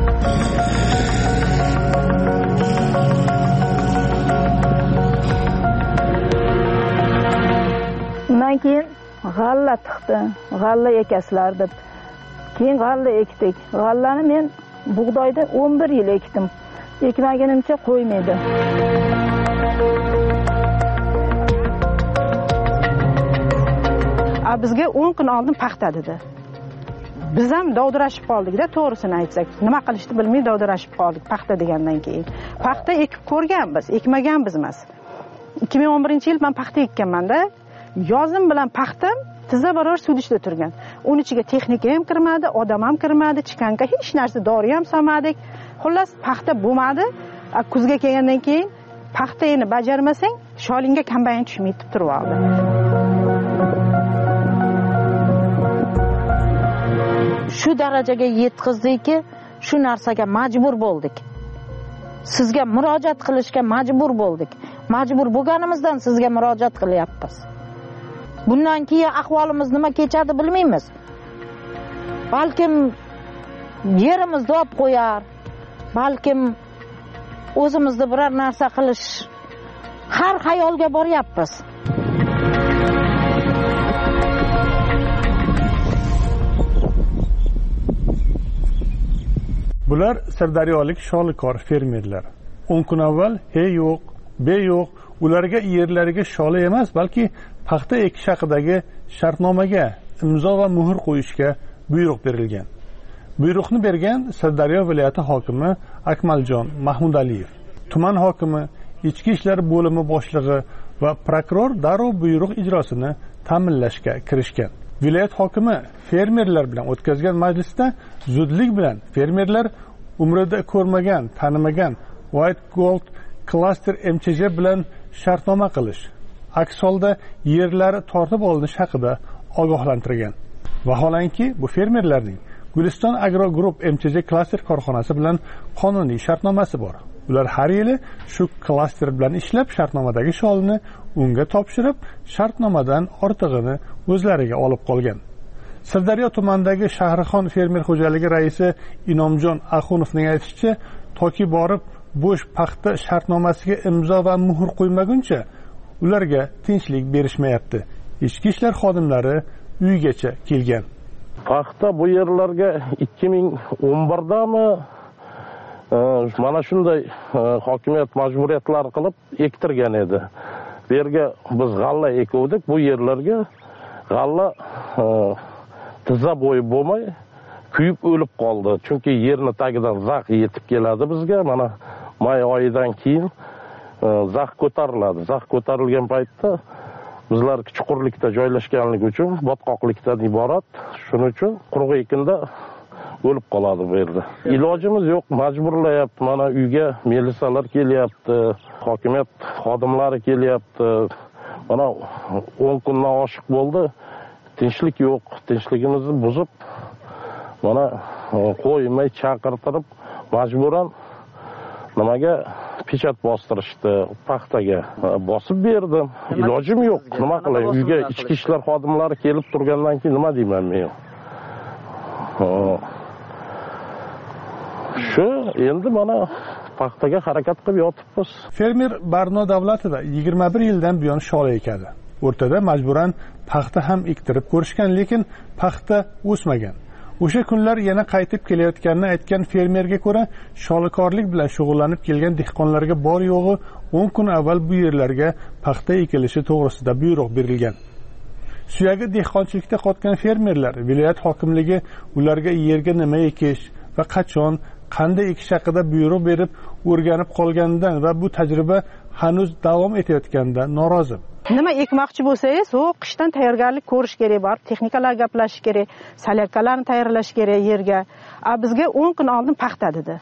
Undan keyin g'alla tiqdi, g'alla ekasizlar deb. Keyin g'alla ekdik. G'allani men bug'doyda o'n bir yil ekdim. Ekmaganimcha qo'ymaydi. A bizga o'n kun oldin paxta dedi. Biz ham dovdirashib qoldik-da, to'g'risini aytsak. Nima qilishni bilmay dovdirashib qoldik paxta degandan keyin. Paxta ekib ko'rganmiz, ekmaganmiz emas. ikki ming o'n birinchi yil men paxta ekkanman-da. Yozim bilan paxtam tiza barobar suv ichida turgan. Uning ichiga texnika ham kirmadi, odam ham kirmadi, chiqanka hech narsa, dori ham solmadik. Xullas, paxta bo'lmadi. Kuzga kelgandan keyin paxtani bajarmasang, sholingga kombayn tushmaydi turib oldi. Shu darajaga yetkizdiki, shu narsaga majbur bo'ldik. Sizga murojaat qilishga majbur bo'ldik. Majbur bo'lganimizdan sizga murojaat qilyapmiz. Bundan keyin ahvolimiz nima kechadi bilmaymiz. Balkim yerimizni olib qo'yar, balkim o'zimizda biror narsa qilish har xayolga boryapmiz. Bular sirdaryolik sholikor fermerlar. o'n kun avval he yo'q, be yo'q, ularga yerlariga shola emas, balki paxta ekish haqidagi shartnomaga imzo va muhr qo'yishga buyruq berilgan. Buyruqni bergan Sirdaryo viloyati hokimi Akmaljon Mahmudaliyev. Tuman hokimi, Ichki ishlar bo'limi boshlig'i va prokuror darrov buyruq ijrosini ta'minlashga kirishgan. Viloyat hokimi fermerlar bilan o'tkazgan majlisda zudlik bilan fermerlar umrida ko'rmagan, tanimagan White Gold Cluster M Ch J bilan shartnoma qilish, aks holda yerlari tortib olinish haqida ogohlantirgan. Vaholanki, bu fermerlarning Guliston Agro Group M Ch J klaster korxonasi bilan qonuniy shartnomasi bor. Ular har yili shu klaster bilan ishlab shartnomadagi sholni unga topshirib, shartnomadan ortig'ini o'zlariga olib qolgan. Sirdaryo tumanidagi Shahrixon fermer xo'jaligi raisi Inomjon Axunovning aytishicha, toki borib bo'sh paxta shartnomasiga imzo va muhr qo'ymaguncha ularga tinchlik berishmayapti. Ichki ishlar xodimlari uygacha kelgan. Paxta bu yerlarga ikki ming o'n birdami mana shunday hokimiyat majburiyatlar qilib ektirgan edi. Bu yerga biz g'alla ekuvdik, bu yerlarga g'alla tiza bo'yi bo'lmay kuyib o'lib qoldi. Chunki yerni tagidan zax yetib keladi bizga. Mana may oyidan keyin zax ko'tariladi. Zax ko'tarilgan paytda bizlar chuqurlikda joylashganligi uchun botqoqlikdan iborat. Shuning uchun quruq ekinda o'lib qoladi bu yerda. Ilojimiz yo'q, majburlayapti. Mana uyga milisalar kelyapti, hokimiyat xodimlari kelyapti. Mana o'n kundan oshiq bo'ldi. Tinchlik yo'q. Tinchligimizni buzib, mana qo'ymay chaqirtirib, majburan nimaga pechat bostirishdi, paxtaga bosib berdim. Ilojim yo'q. Nima qilay? Uyga ichki ishlar xodimlari kelib turgandan keyin nima deyman men? Shu endi mana paxtaga harakat qilib yotibmiz. Fermer Barno Davlatova yigirma bir yildan buyon shola ekadi. O'rtada majburan paxta ham ektirib ko'rishgan, lekin paxta o'smagan. O'sha kunlar yana qaytib kelayotganini aytgan fermerga ko'ra, sholikorlik bilan shug'ullanib kelgan dehqonlarga bor yo'g'i o'n kun avval bu yerlarga paxta ekilishi to'g'risida buyruq berilgan. Suyagi dehqonchilikda qotgan fermerlar viloyat hokimligi ularga yerga nima ekish va qachon, qanday ekish haqida buyruq berib o'rganib qolganidan va bu tajriba hanuz davom etayotganidan norozi. Nima ekmoqchi bo'lsangiz, u qishdan tayyorgarlik ko'rish kerak, bor texnikalar gaplashish kerak, salyarkalarni tayyorlash kerak yerga. A bizga o'n kun oldin paxta dedi.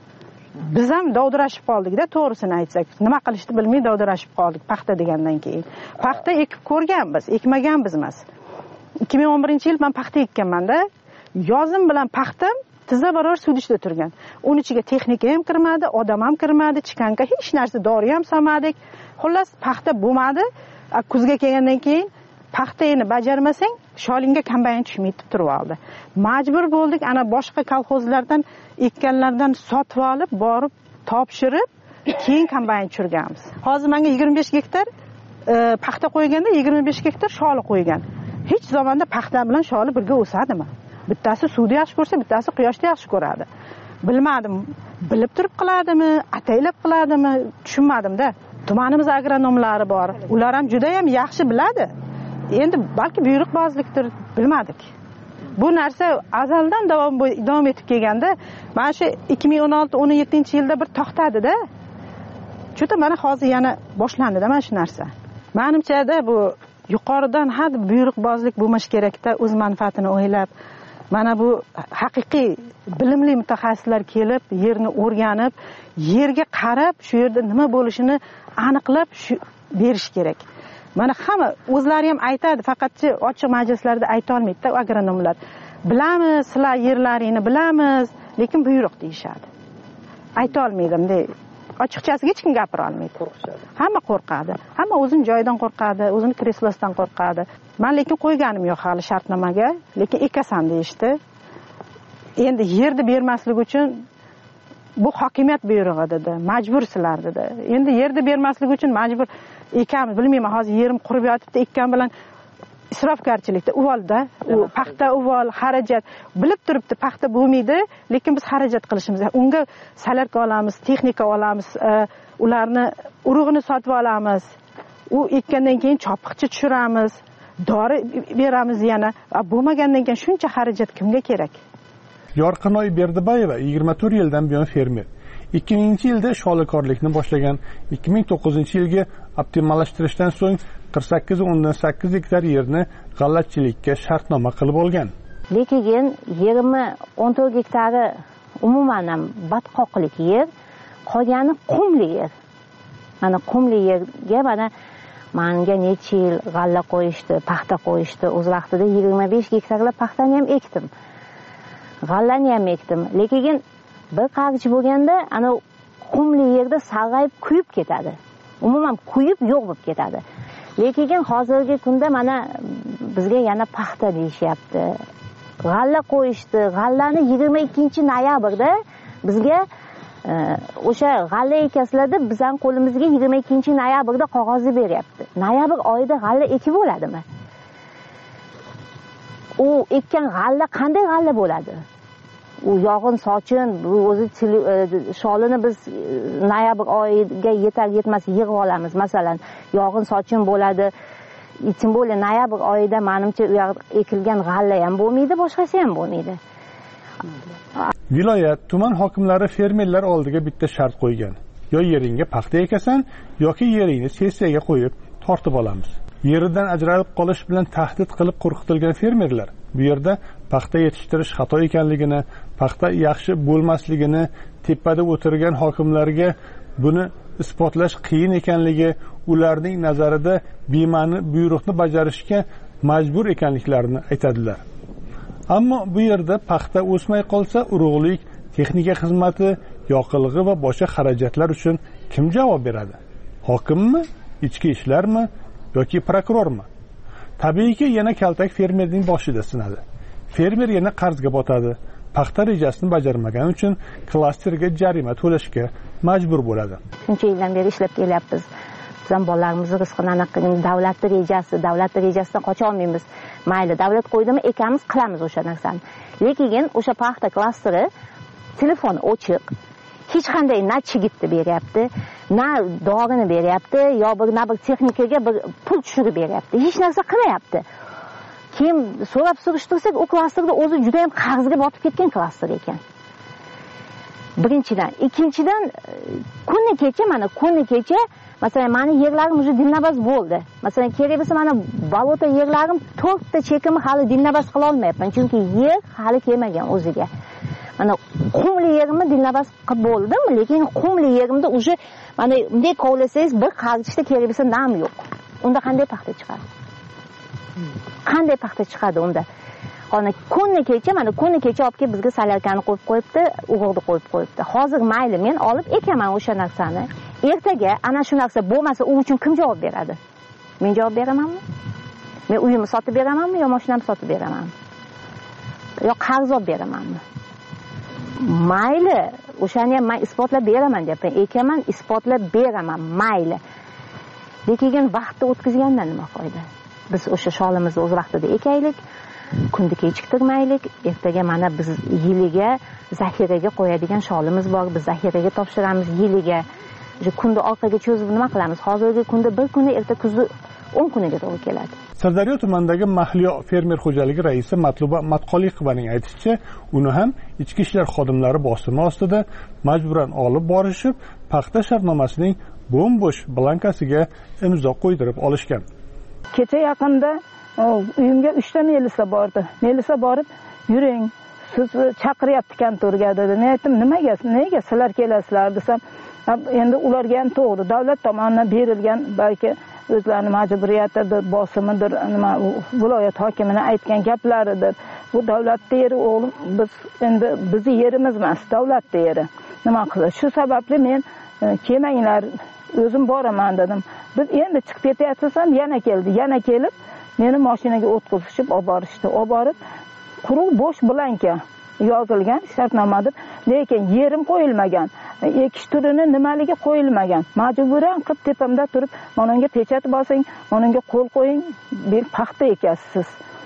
Biz ham dovdirashib qoldik-da, to'g'risini aytsak. Nima qilishni bilmay dovdirashib qoldik paxta degandan keyin. Paxta ekib ko'rganmiz, ekmaganmiz emas. ikki ming o'n birinchi yil men paxta ekkanman-da. Yozim bilan paxtam tizza barobar sudishda turgan. Uning ichiga texnika ham kirmadi, odam ham kirmadi, chikanka hech narsa, dori ham solmadik. Xullas paxta bo'lmadi. Kuzga kelgandan keyin paxtani bajarmasang, sholingga kombayn tushmaydi turib oldi. Majbur bo'ldik ana boshqa kolxozlardan ekkanlardan sotib olib, borib topshirib, keyin kombayn tushirganmiz. Hozir menga yigirma besh gektar paxta qo'yganda yigirma besh gektar sholi qo'ygan. Hech zamonda paxta bilan sholi birga o'sadimi? Bittasi suvda yaxshi ko'rsa, bittasi quyoshda yaxshi ko'radi. Bilmadim, bilib turib qiladimi, ataylab qiladimi, tushunmadim-da. Tumanimiz agronomlari bor. Ular ham juda ham yaxshi biladi. Endi balki buyruqbozlikdir, bilmadik. Bu narsa azaldan davom davom etib kelganda, mana shu ikki ming o'n olti o'n yettinchi yilda bir to'xtadi-da. Juda mana hozir yana boshlandi-da mana shu narsa. Menimcha-da bu yuqoridan had buyruqbozlik bo'lmash kerak-da, o'z manfaatini o'ylab. Mana bu haqiqiy bilimli mutaxassislar kelib, yerni o'rganib, yerga qarab, shu yerda nima bo'lishini aniqlab berish kerak. Mana hamma o'zlari ham aytadi, faqatchi ochiq majlislarda ayta olmaydi-da agronomlar. Bilamiz, sizlar yerlaringni bilamiz, lekin buyruq deyishadi. Ayta olmaydim-da. Ochiqchasiga hech kim gapira olmaydi. Hamma qo'rqadi. Hamma o'zining joyidan qo'rqadi, o'zining kreslosidan qo'rqadi. Men lekin qo'yganim yo'q hali shartnomaga, lekin ekasan deyishdi. Endi yerni bermaslik uchun bu hokimiyat buyrug'i dedi, majbursizlar dedi. Endi yerni bermaslik uchun majbur ekamiz, bilmayman, hozir yerim qurib yotibdi, ekkan bilan isrofgarchilikda uvolda, u paxta uvol, xarajat, bilib turibdi paxta bo'lmaydi, lekin biz xarajat qilishimiz. Unga salarka olamiz, texnika olamiz, ularni urug'ini sotib olamiz. U ekkandan keyin chopiqcha tushiramiz, dori beramiz yana. Bo'lmagandan keyin shuncha xarajat kimga kerak? Yorqinoy Berdibayeva yigirma to'rt yildan buyon fermer. ikki minginchi yilda sholikorlikni boshlagan. ikki ming to'qqizinchi yilga optimallashtirishdan so'ng qirq sakkiz o'ndan sakkiz gektar yerni g'allatchilikka shartnoma qilib olgan. Lekin yigirma o'n to'rt gektari umuman ham batqoqlik yer, qolgani qumli yer. Mana qumli yerga mana menga necha yil g'alla qo'yishdi, paxta qo'yishdi. O'z vaqtida yigirma besh gektarlab paxtani ham ekdim. G'allani ham ekdim. Lekin bir qarich bo'lganda ana qumli yerda sarg'ayib kuyib ketadi. Umuman kuyib yo'q bo'lib ketadi. Lekin hozirgi kunda mana bizga yana paxta deyishyapti. G'alla qo'yishdi. G'allani yigirma ikkinchi noyabrda bizga o'sha g'alla ekaslarda bizning qo'limizga yigirma ikkinchi noyabrda qog'ozni beryapti. Noyabr oyida g'alla ekib bo'ladimi? U ekkan g'alla qanday g'alla bo'ladi? U yog'in sochin, bu o'zi sholini biz noyabr oyiga yetar yetmas yig'ib olamiz. Masalan, yog'in sochin bo'ladi. Ichimbo'li noyabr oyida menimcha u yoq ekilgan g'alla ham bo'lmaydi, boshqasi ham bo'lmaydi. Viloyat, tuman hokimlari fermerlar oldiga bitta shart qo'ygan. Yo yeringga paxta ekasan, yoki yeringni sessiyaga qo'yib tortib olamiz. Yeridan ajralib qolish bilan tahdid qilib qo'rqitilgan fermerlar bu yerda paxta yetishtirish xato ekanligini, paxta yaxshi bo'lmasligini, tepada o'tirgan hokimlarga buni isbotlash qiyin ekanligi, ularning nazarida bema'ni buyruqni bajarishga majbur ekanliklarini aytadilar. Ammo bu yerda paxta o'smay qolsa, urug'lik, texnika xizmati, yoqilg'i va boshqa xarajatlar uchun kim javob beradi? Hokimmi, ichki ishlarmi yoki prokurormi? Tabiiyki, yana kaltak fermerning boshida sinadi. Fermer yana qarzga botadi. Paxta rejasini bajarmagani uchun klasterga jarima to'lashga majbur bo'ladi. Shuncha yildan beri ishlab kelyapmiz. Biz ham bolalarimizni rizqini aniq qilgan davlatning rejasi, davlatning rejasidan qocha olmaymiz. Mayli, davlat qo'ydimi, ekamiz, qilamiz o'sha narsani. Lekin o'sha paxta klasteri telefon o'chiq. Hech qanday na chigitni beryapti, na dorini beryapti, yo bir na bir texnikaga bir pul tushirib beryapti. Hech narsa qilmayapti. Keyin so'rab surishtirsak, u klasterda o'zi juda ham qarzga botib ketgan klaster ekan. Birinchidan, ikkinchidan kunni kecha mana kunni kecha masalan meni yerlarim уже dilnabaz bo'ldi. Masalan kerak bo'lsa mana bolota yerlarim to'rtta chekimni hali dilnabaz qila olmayapman, chunki yer hali kelmagan o'ziga. Mana qumli yerimni dilnabaz qilib bo'ldim, lekin qumli yerimda уже mana bunday kovlasangiz bir qarchishda kerak bo'lsa nam yo'q. Unda qanday paxta chiqadi? Qanday paxta chiqadi unda? Qani kunni kecha mana kunni kecha olib kelib bizga salyarkani qo'yib qo'yibdi, urug'ni qo'yib qo'yibdi. Hozir mayli men olib ekaman o'sha narsani. Ertaga ana shu narsa bo'lmasa u uchun kim javob beradi? Men javob beramanmi? Men uyimni sotib beramanmi yo mashinamni sotib beramanmi? Yo qarz olib beramanmi? Mayli, o'shani ham men isbotlab beraman deyapman. Ekaman, isbotlab beraman, mayli. Lekin vaqtni o'tkazgandan nima foyda? Biz o'sha sholimizni o'z vaqtida ekaylik, kunni kechiktirmaylik. Ertaga mana biz yiliga zaxiraga qo'yadigan sholimiz bor. Biz zaxiraga topshiramiz yiliga. Kunni orqaga cho'zib nima qilamiz? Hozirgi kunda bir kuni, erta kuzni o'n kuniga to'g'ri keladi. Sirdaryo tumanidagi Mahliyo fermer xo'jaligi raisi Matluba Matqoliqovaning aytishicha, uni ham ichki ishlar xodimlari bosimi ostida majburan olib borishib, paxta shartnomasining bo'm-bo'sh blankasiga imzo qo'ydirib olishgan. Kecha yaqinda uyimga uchta melisa bordi. Melisa borib, "Yuring, siz chaqiryapti kontorga" dedi. Men aytdim, "Nimaga? Nega sizlar kelasizlar?" desam, endi ularga ham to'g'ri, davlat tomonidan berilgan balki o'zlarini majburiyatidir, bosimidir, nima viloyat hokimining aytgan gaplaridir. Bu davlat yeri o'g'lim, biz endi bizi yerimiz emas, davlat yeri. Nima qiladi? Shu sababli men kelmanglar, o'zim boraman dedim. Biz endi chiqib ketyapsiz ham yana keldi. Yana kelib meni mashinaga o'tkazishib olib borishdi. Olib borib quruq bo'sh blanka yozilgan shartnomadir, lekin yerim qo'yilmagan. Ekish turini nimaligi qo'yilmagan. Majburan qilib tepamda turib, "Mana unga pechat bosing, mana unga qo'l qo'ying, bir paxta ekasiz.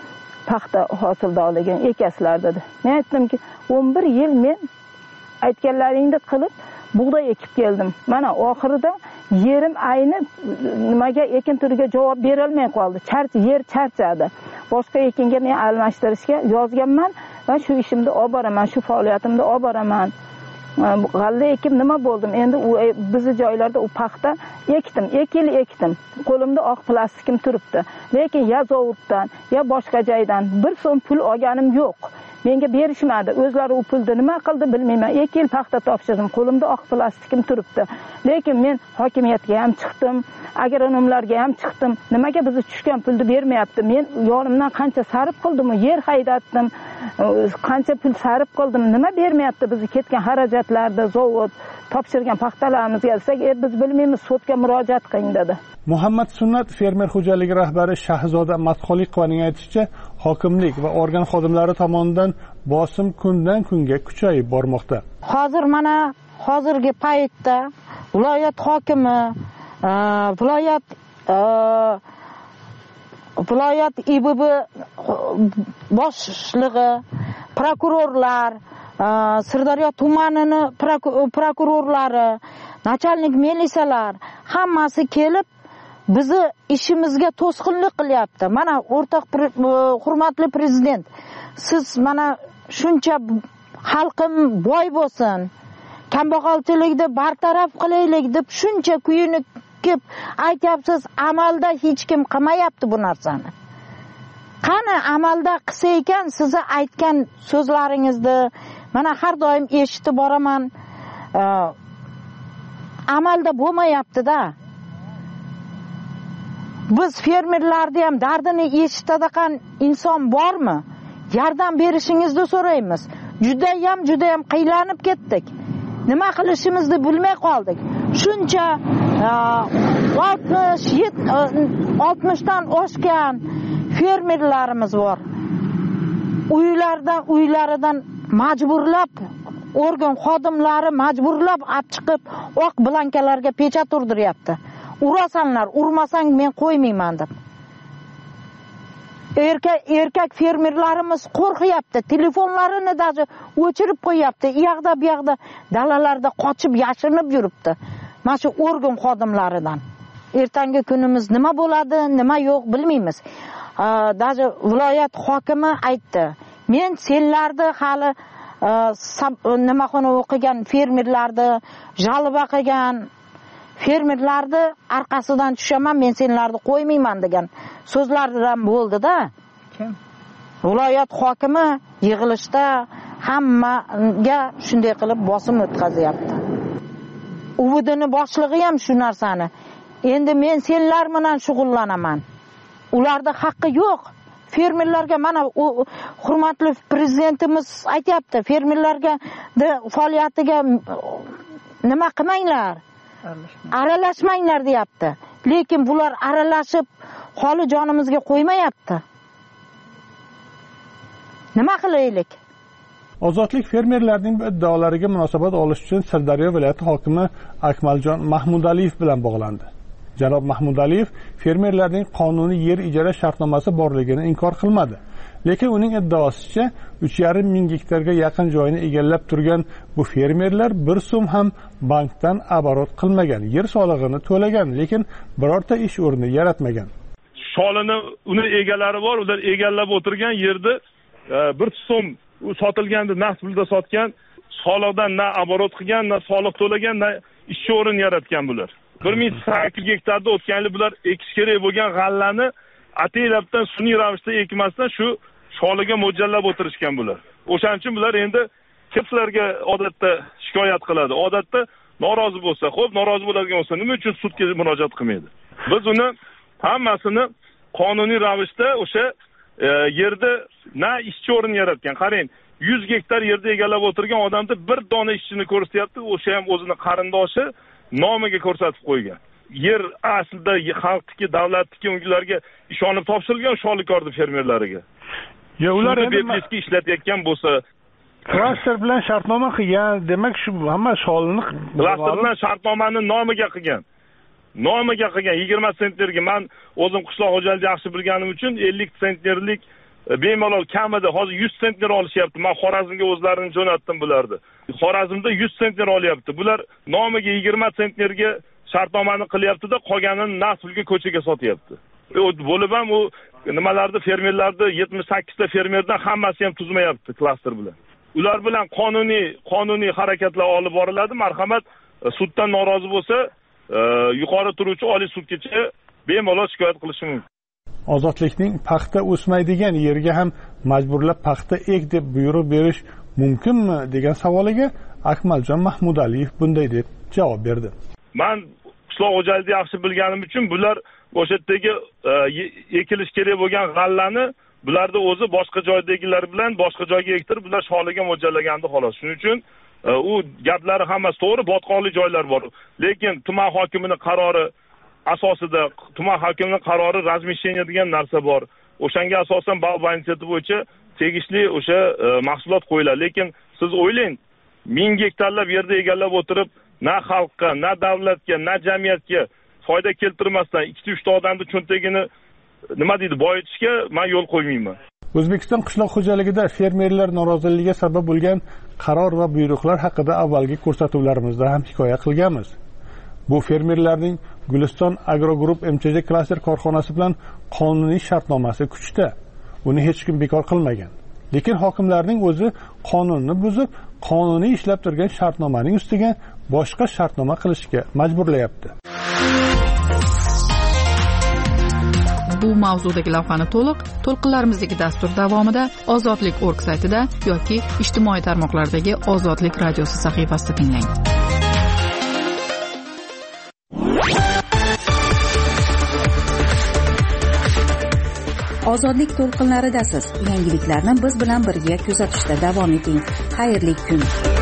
Paxta hosildorligini ekasizlar" dedi. Men aytdimki, o'n bir yil men aytganlaringni qilib bug'doy ekib keldim. Mana oxirida yerim ayni nimaga ekin turiga javob bera olmay qoldi. Charch yer charchadi. Boshqa ekinga men almashtirishga yozganman va shu ishimni olib boraman, shu faoliyatimni olib boraman. G'alla ekib nima bo'ldim? Endi u bizni joylarda u paxta ekdim, ekil ekdim. Qo'limda oq plastikim turibdi. Lekin ya zavoddan, ya boshqa joydan bir so'm pul olganim yo'q. Menga berishmadi. O'zlari u pulni nima qildi bilmayman. ikki yil paxta topshirdim. Qo'limda oq plastikim turibdi. Lekin men hokimiyatga ham chiqdim, agronomlarga ham chiqdim. Nimaga bizni tushgan pulni bermayapti? Men yonimdan qancha sarf qildim, yer haydatdim, qancha pul sarf qildim. Nima bermayapti bizni ketgan xarajatlarda, zavod topshirgan paxtalarimizga desak, e, biz bilmaymiz, sudga murojaat qiling dedi. Muhammad Sunnat fermer xo'jaligi rahbari Shahzoda Matqoliqovaning aytishicha, hokimlik va organ xodimlari tomonidan bosim kundan kunga kuchayib bormoqda. Hozir mana hozirgi paytda viloyat hokimi, viloyat viloyat I B B boshlig'i, prokurorlar, Sirdaryo tumanining prokurorlari, nachalnik milisalar hammasi kelib bizni ishimizga to'sqinlik qilyapti. Mana o'rtoq hurmatli prezident, siz mana shuncha xalqim boy bo'lsin, kambag'alchilikni bartaraf qilaylik deb shuncha kuyinib kelib aytyapsiz, amalda hech kim qilmayapti bu narsani. Qani amalda qilsa ekan, sizni aytgan so'zlaringizni mana har doim eshitib boraman. Amalda bo'lmayapti-da. Biz fermerlarni ham dardini eshitadigan inson bormi? Yordam berishingizni so'raymiz. Juda ham juda ham qiynalib ketdik. Nima qilishimizni bilmay qoldik. Shuncha oltmish dan oshgan fermerlarimiz bor. Uylardan uylaridan majburlab organ xodimlari majburlab olib chiqib oq blankalarga pechat urdiryapti. Urasanlar, urmasang men qo'ymayman deb. Erkak erkak fermerlarimiz qo'rqyapti, telefonlarini даже o'chirib qo'yapti. U yoqda bu yoqda dalalarda qochib yashirinib yuribdi. Mana shu organ xodimlaridan. Ertangi kunimiz nima bo'ladi, nima yo'q bilmaymiz. Даже viloyat hokimi aytdi. Men senlarni hali nima xona o'qigan fermerlarni, jalba qilgan fermerlarni orqasidan tushaman, men senlarni qo'ymayman degan so'zlardan bo'ldi-da. Kim? Viloyat hokimi yig'ilishda hammaga shunday qilib bosim o'tkazyapti. Uvidining boshlig'i ham shu narsani. Endi men senlar bilan shug'ullanaman. Ularda haqqi yo'q. Fermerlarga mana hurmatli prezidentimiz aytayapti, fermerlarga faoliyatiga nima qilmanglar, aralashmanglar deyapti. Lekin bular aralashib holi jonimizga qo'ymayapti. Nima qilaylik? Ozodlik fermerlarning bu iddaolariga munosabat olish uchun Sirdaryo viloyati hokimi Akmaljon Mahmudaliyev bilan bog'landi. Janob Mahmudaliyev fermerlarning qonuniy yer ijara shartnomasi borligini inkor qilmadi. Lekin uning iddaosicha uch yarim ming gektarga yaqin joyini egallab turgan bu fermerlar bir so'm ham bankdan aborot qilmagan, yer solig'ini to'lagan, lekin birorta ish o'rni yaratmagan. Sholini uni egalari bor, ular egallab o'tirgan yerda bir so'm sotilganda naqd pulda sotgan, soliqdan na aborot qilgan, na soliq to'lagan, na ish o'rin yaratgan bular. bir ming sakkiz gektarda o'tgan yil bular ekish kerak bo'lgan g'allani ataylabdan sun'iy ravishda ekmasdan shu sholiga mo'ljallab o'tirishgan bular. O'shaning uchun bular endi kimlarga odatda shikoyat qiladi. Odatda norozi bo'lsa, xo'p, norozi bo'ladigan bo'lsa, nima uchun sudga murojaat qilmaydi? Biz uni hammasini qonuniy ravishda o'sha yerda na ishchi o'rin yaratgan. Qarang, yuz gektar yerda egallab o'tirgan odamni bir dona ishchini ko'rsatyapti, o'sha ham o'zini qarindoshi nomiga ko'rsatib qo'ygan. Yer aslida xalqniki, davlatniki, ularga ishonib topshirilgan sholikordi fermerlariga. Ya ular bepliski ishlatayotgan bo'lsa, klaster bilan shartnoma qilgan, demak shu hamma sholini klaster bilan shartnomani nomiga qilgan. Nomiga qilgan yigirma sentnerga men o'zim qishloq xo'jaligini yaxshi bilganim uchun ellik sentnerlik bemalol kamida hozir yuz sentner olishyapti. Men Xorazmga o'zlarini jo'natdim bularni. Xorazmda yuz sentner olyapti. Bular nomiga yigirma sentnerga shartnomani qilyapti-da, qolganini naqd pulga ko'chaga sotyapti. Bo'lib ham u nimalarni fermerlarni yetmish sakkiz ta fermerdan hammasi ham tuzmayapti klaster bilan. Ular bilan qonuniy qonuniy harakatlar olib boriladi. Marhamat, suddan norozi bo'lsa, yuqori turuvchi oliy sudgacha bemalol shikoyat qilishi mumkin. Ozodlikning paxta o'smaydigan yerga ham majburlab paxta ek deb buyruq berish mumkinmi degan savoliga Akmaljon Mahmudaliyev bunday deb javob berdi. Men qishloq xo'jaligini yaxshi bilganim uchun bular o'sha yerdagi ekilish kerak bo'lgan g'allani bularda o'zi boshqa joydagilar bilan boshqa joyga ektirib, bular sholiga mo'ljallagandi xolos. Shuning uchun u gaplari hammasi to'g'ri, botqonli joylar bor. Lekin tuman hokimining qarori asosida tuman hokimining qarori razmisheniya degan narsa bor. O'shanga asosan bog' initiativ bo'yicha tegishli o'sha mahsulot qo'yiladi. Lekin siz o'ylang, ming gektarlab yerda egallab o'tirib, na xalqqa, na davlatga, na jamiyatga foyda keltirmasdan ikkita uchta odamning cho'ntagini nima deydi, boyitishga men yo'l qo'ymayman. O'zbekiston qishloq xo'jaligida fermerlar noroziligiga sabab bo'lgan qaror va buyruqlar haqida avvalgi ko'rsatuvlarimizda ham hikoya qilganmiz. Bu fermerlarning Guliston Agrogroup M Ch J klaster korxonasi bilan qonuniy shartnomasi kuchda. Uni hech kim bekor qilmagan. lekin hokimlarning o'zi qonunni buzib qonuniy ishlab turgan shartnomaning ustiga boshqa shartnoma qilishga majburlayapti. Bu mavzudagi lavhani to'liq to'lqinlarimizdagi dastur davomida ozodlik org saytida yoki ijtimoiy tarmoqlardagi Ozodlik radiosi sahifasida tinglang. Ozodlik to'lqinlaridasiz. Yangiliklarni biz bilan birga kuzatishda davom eting. Xayrli kun.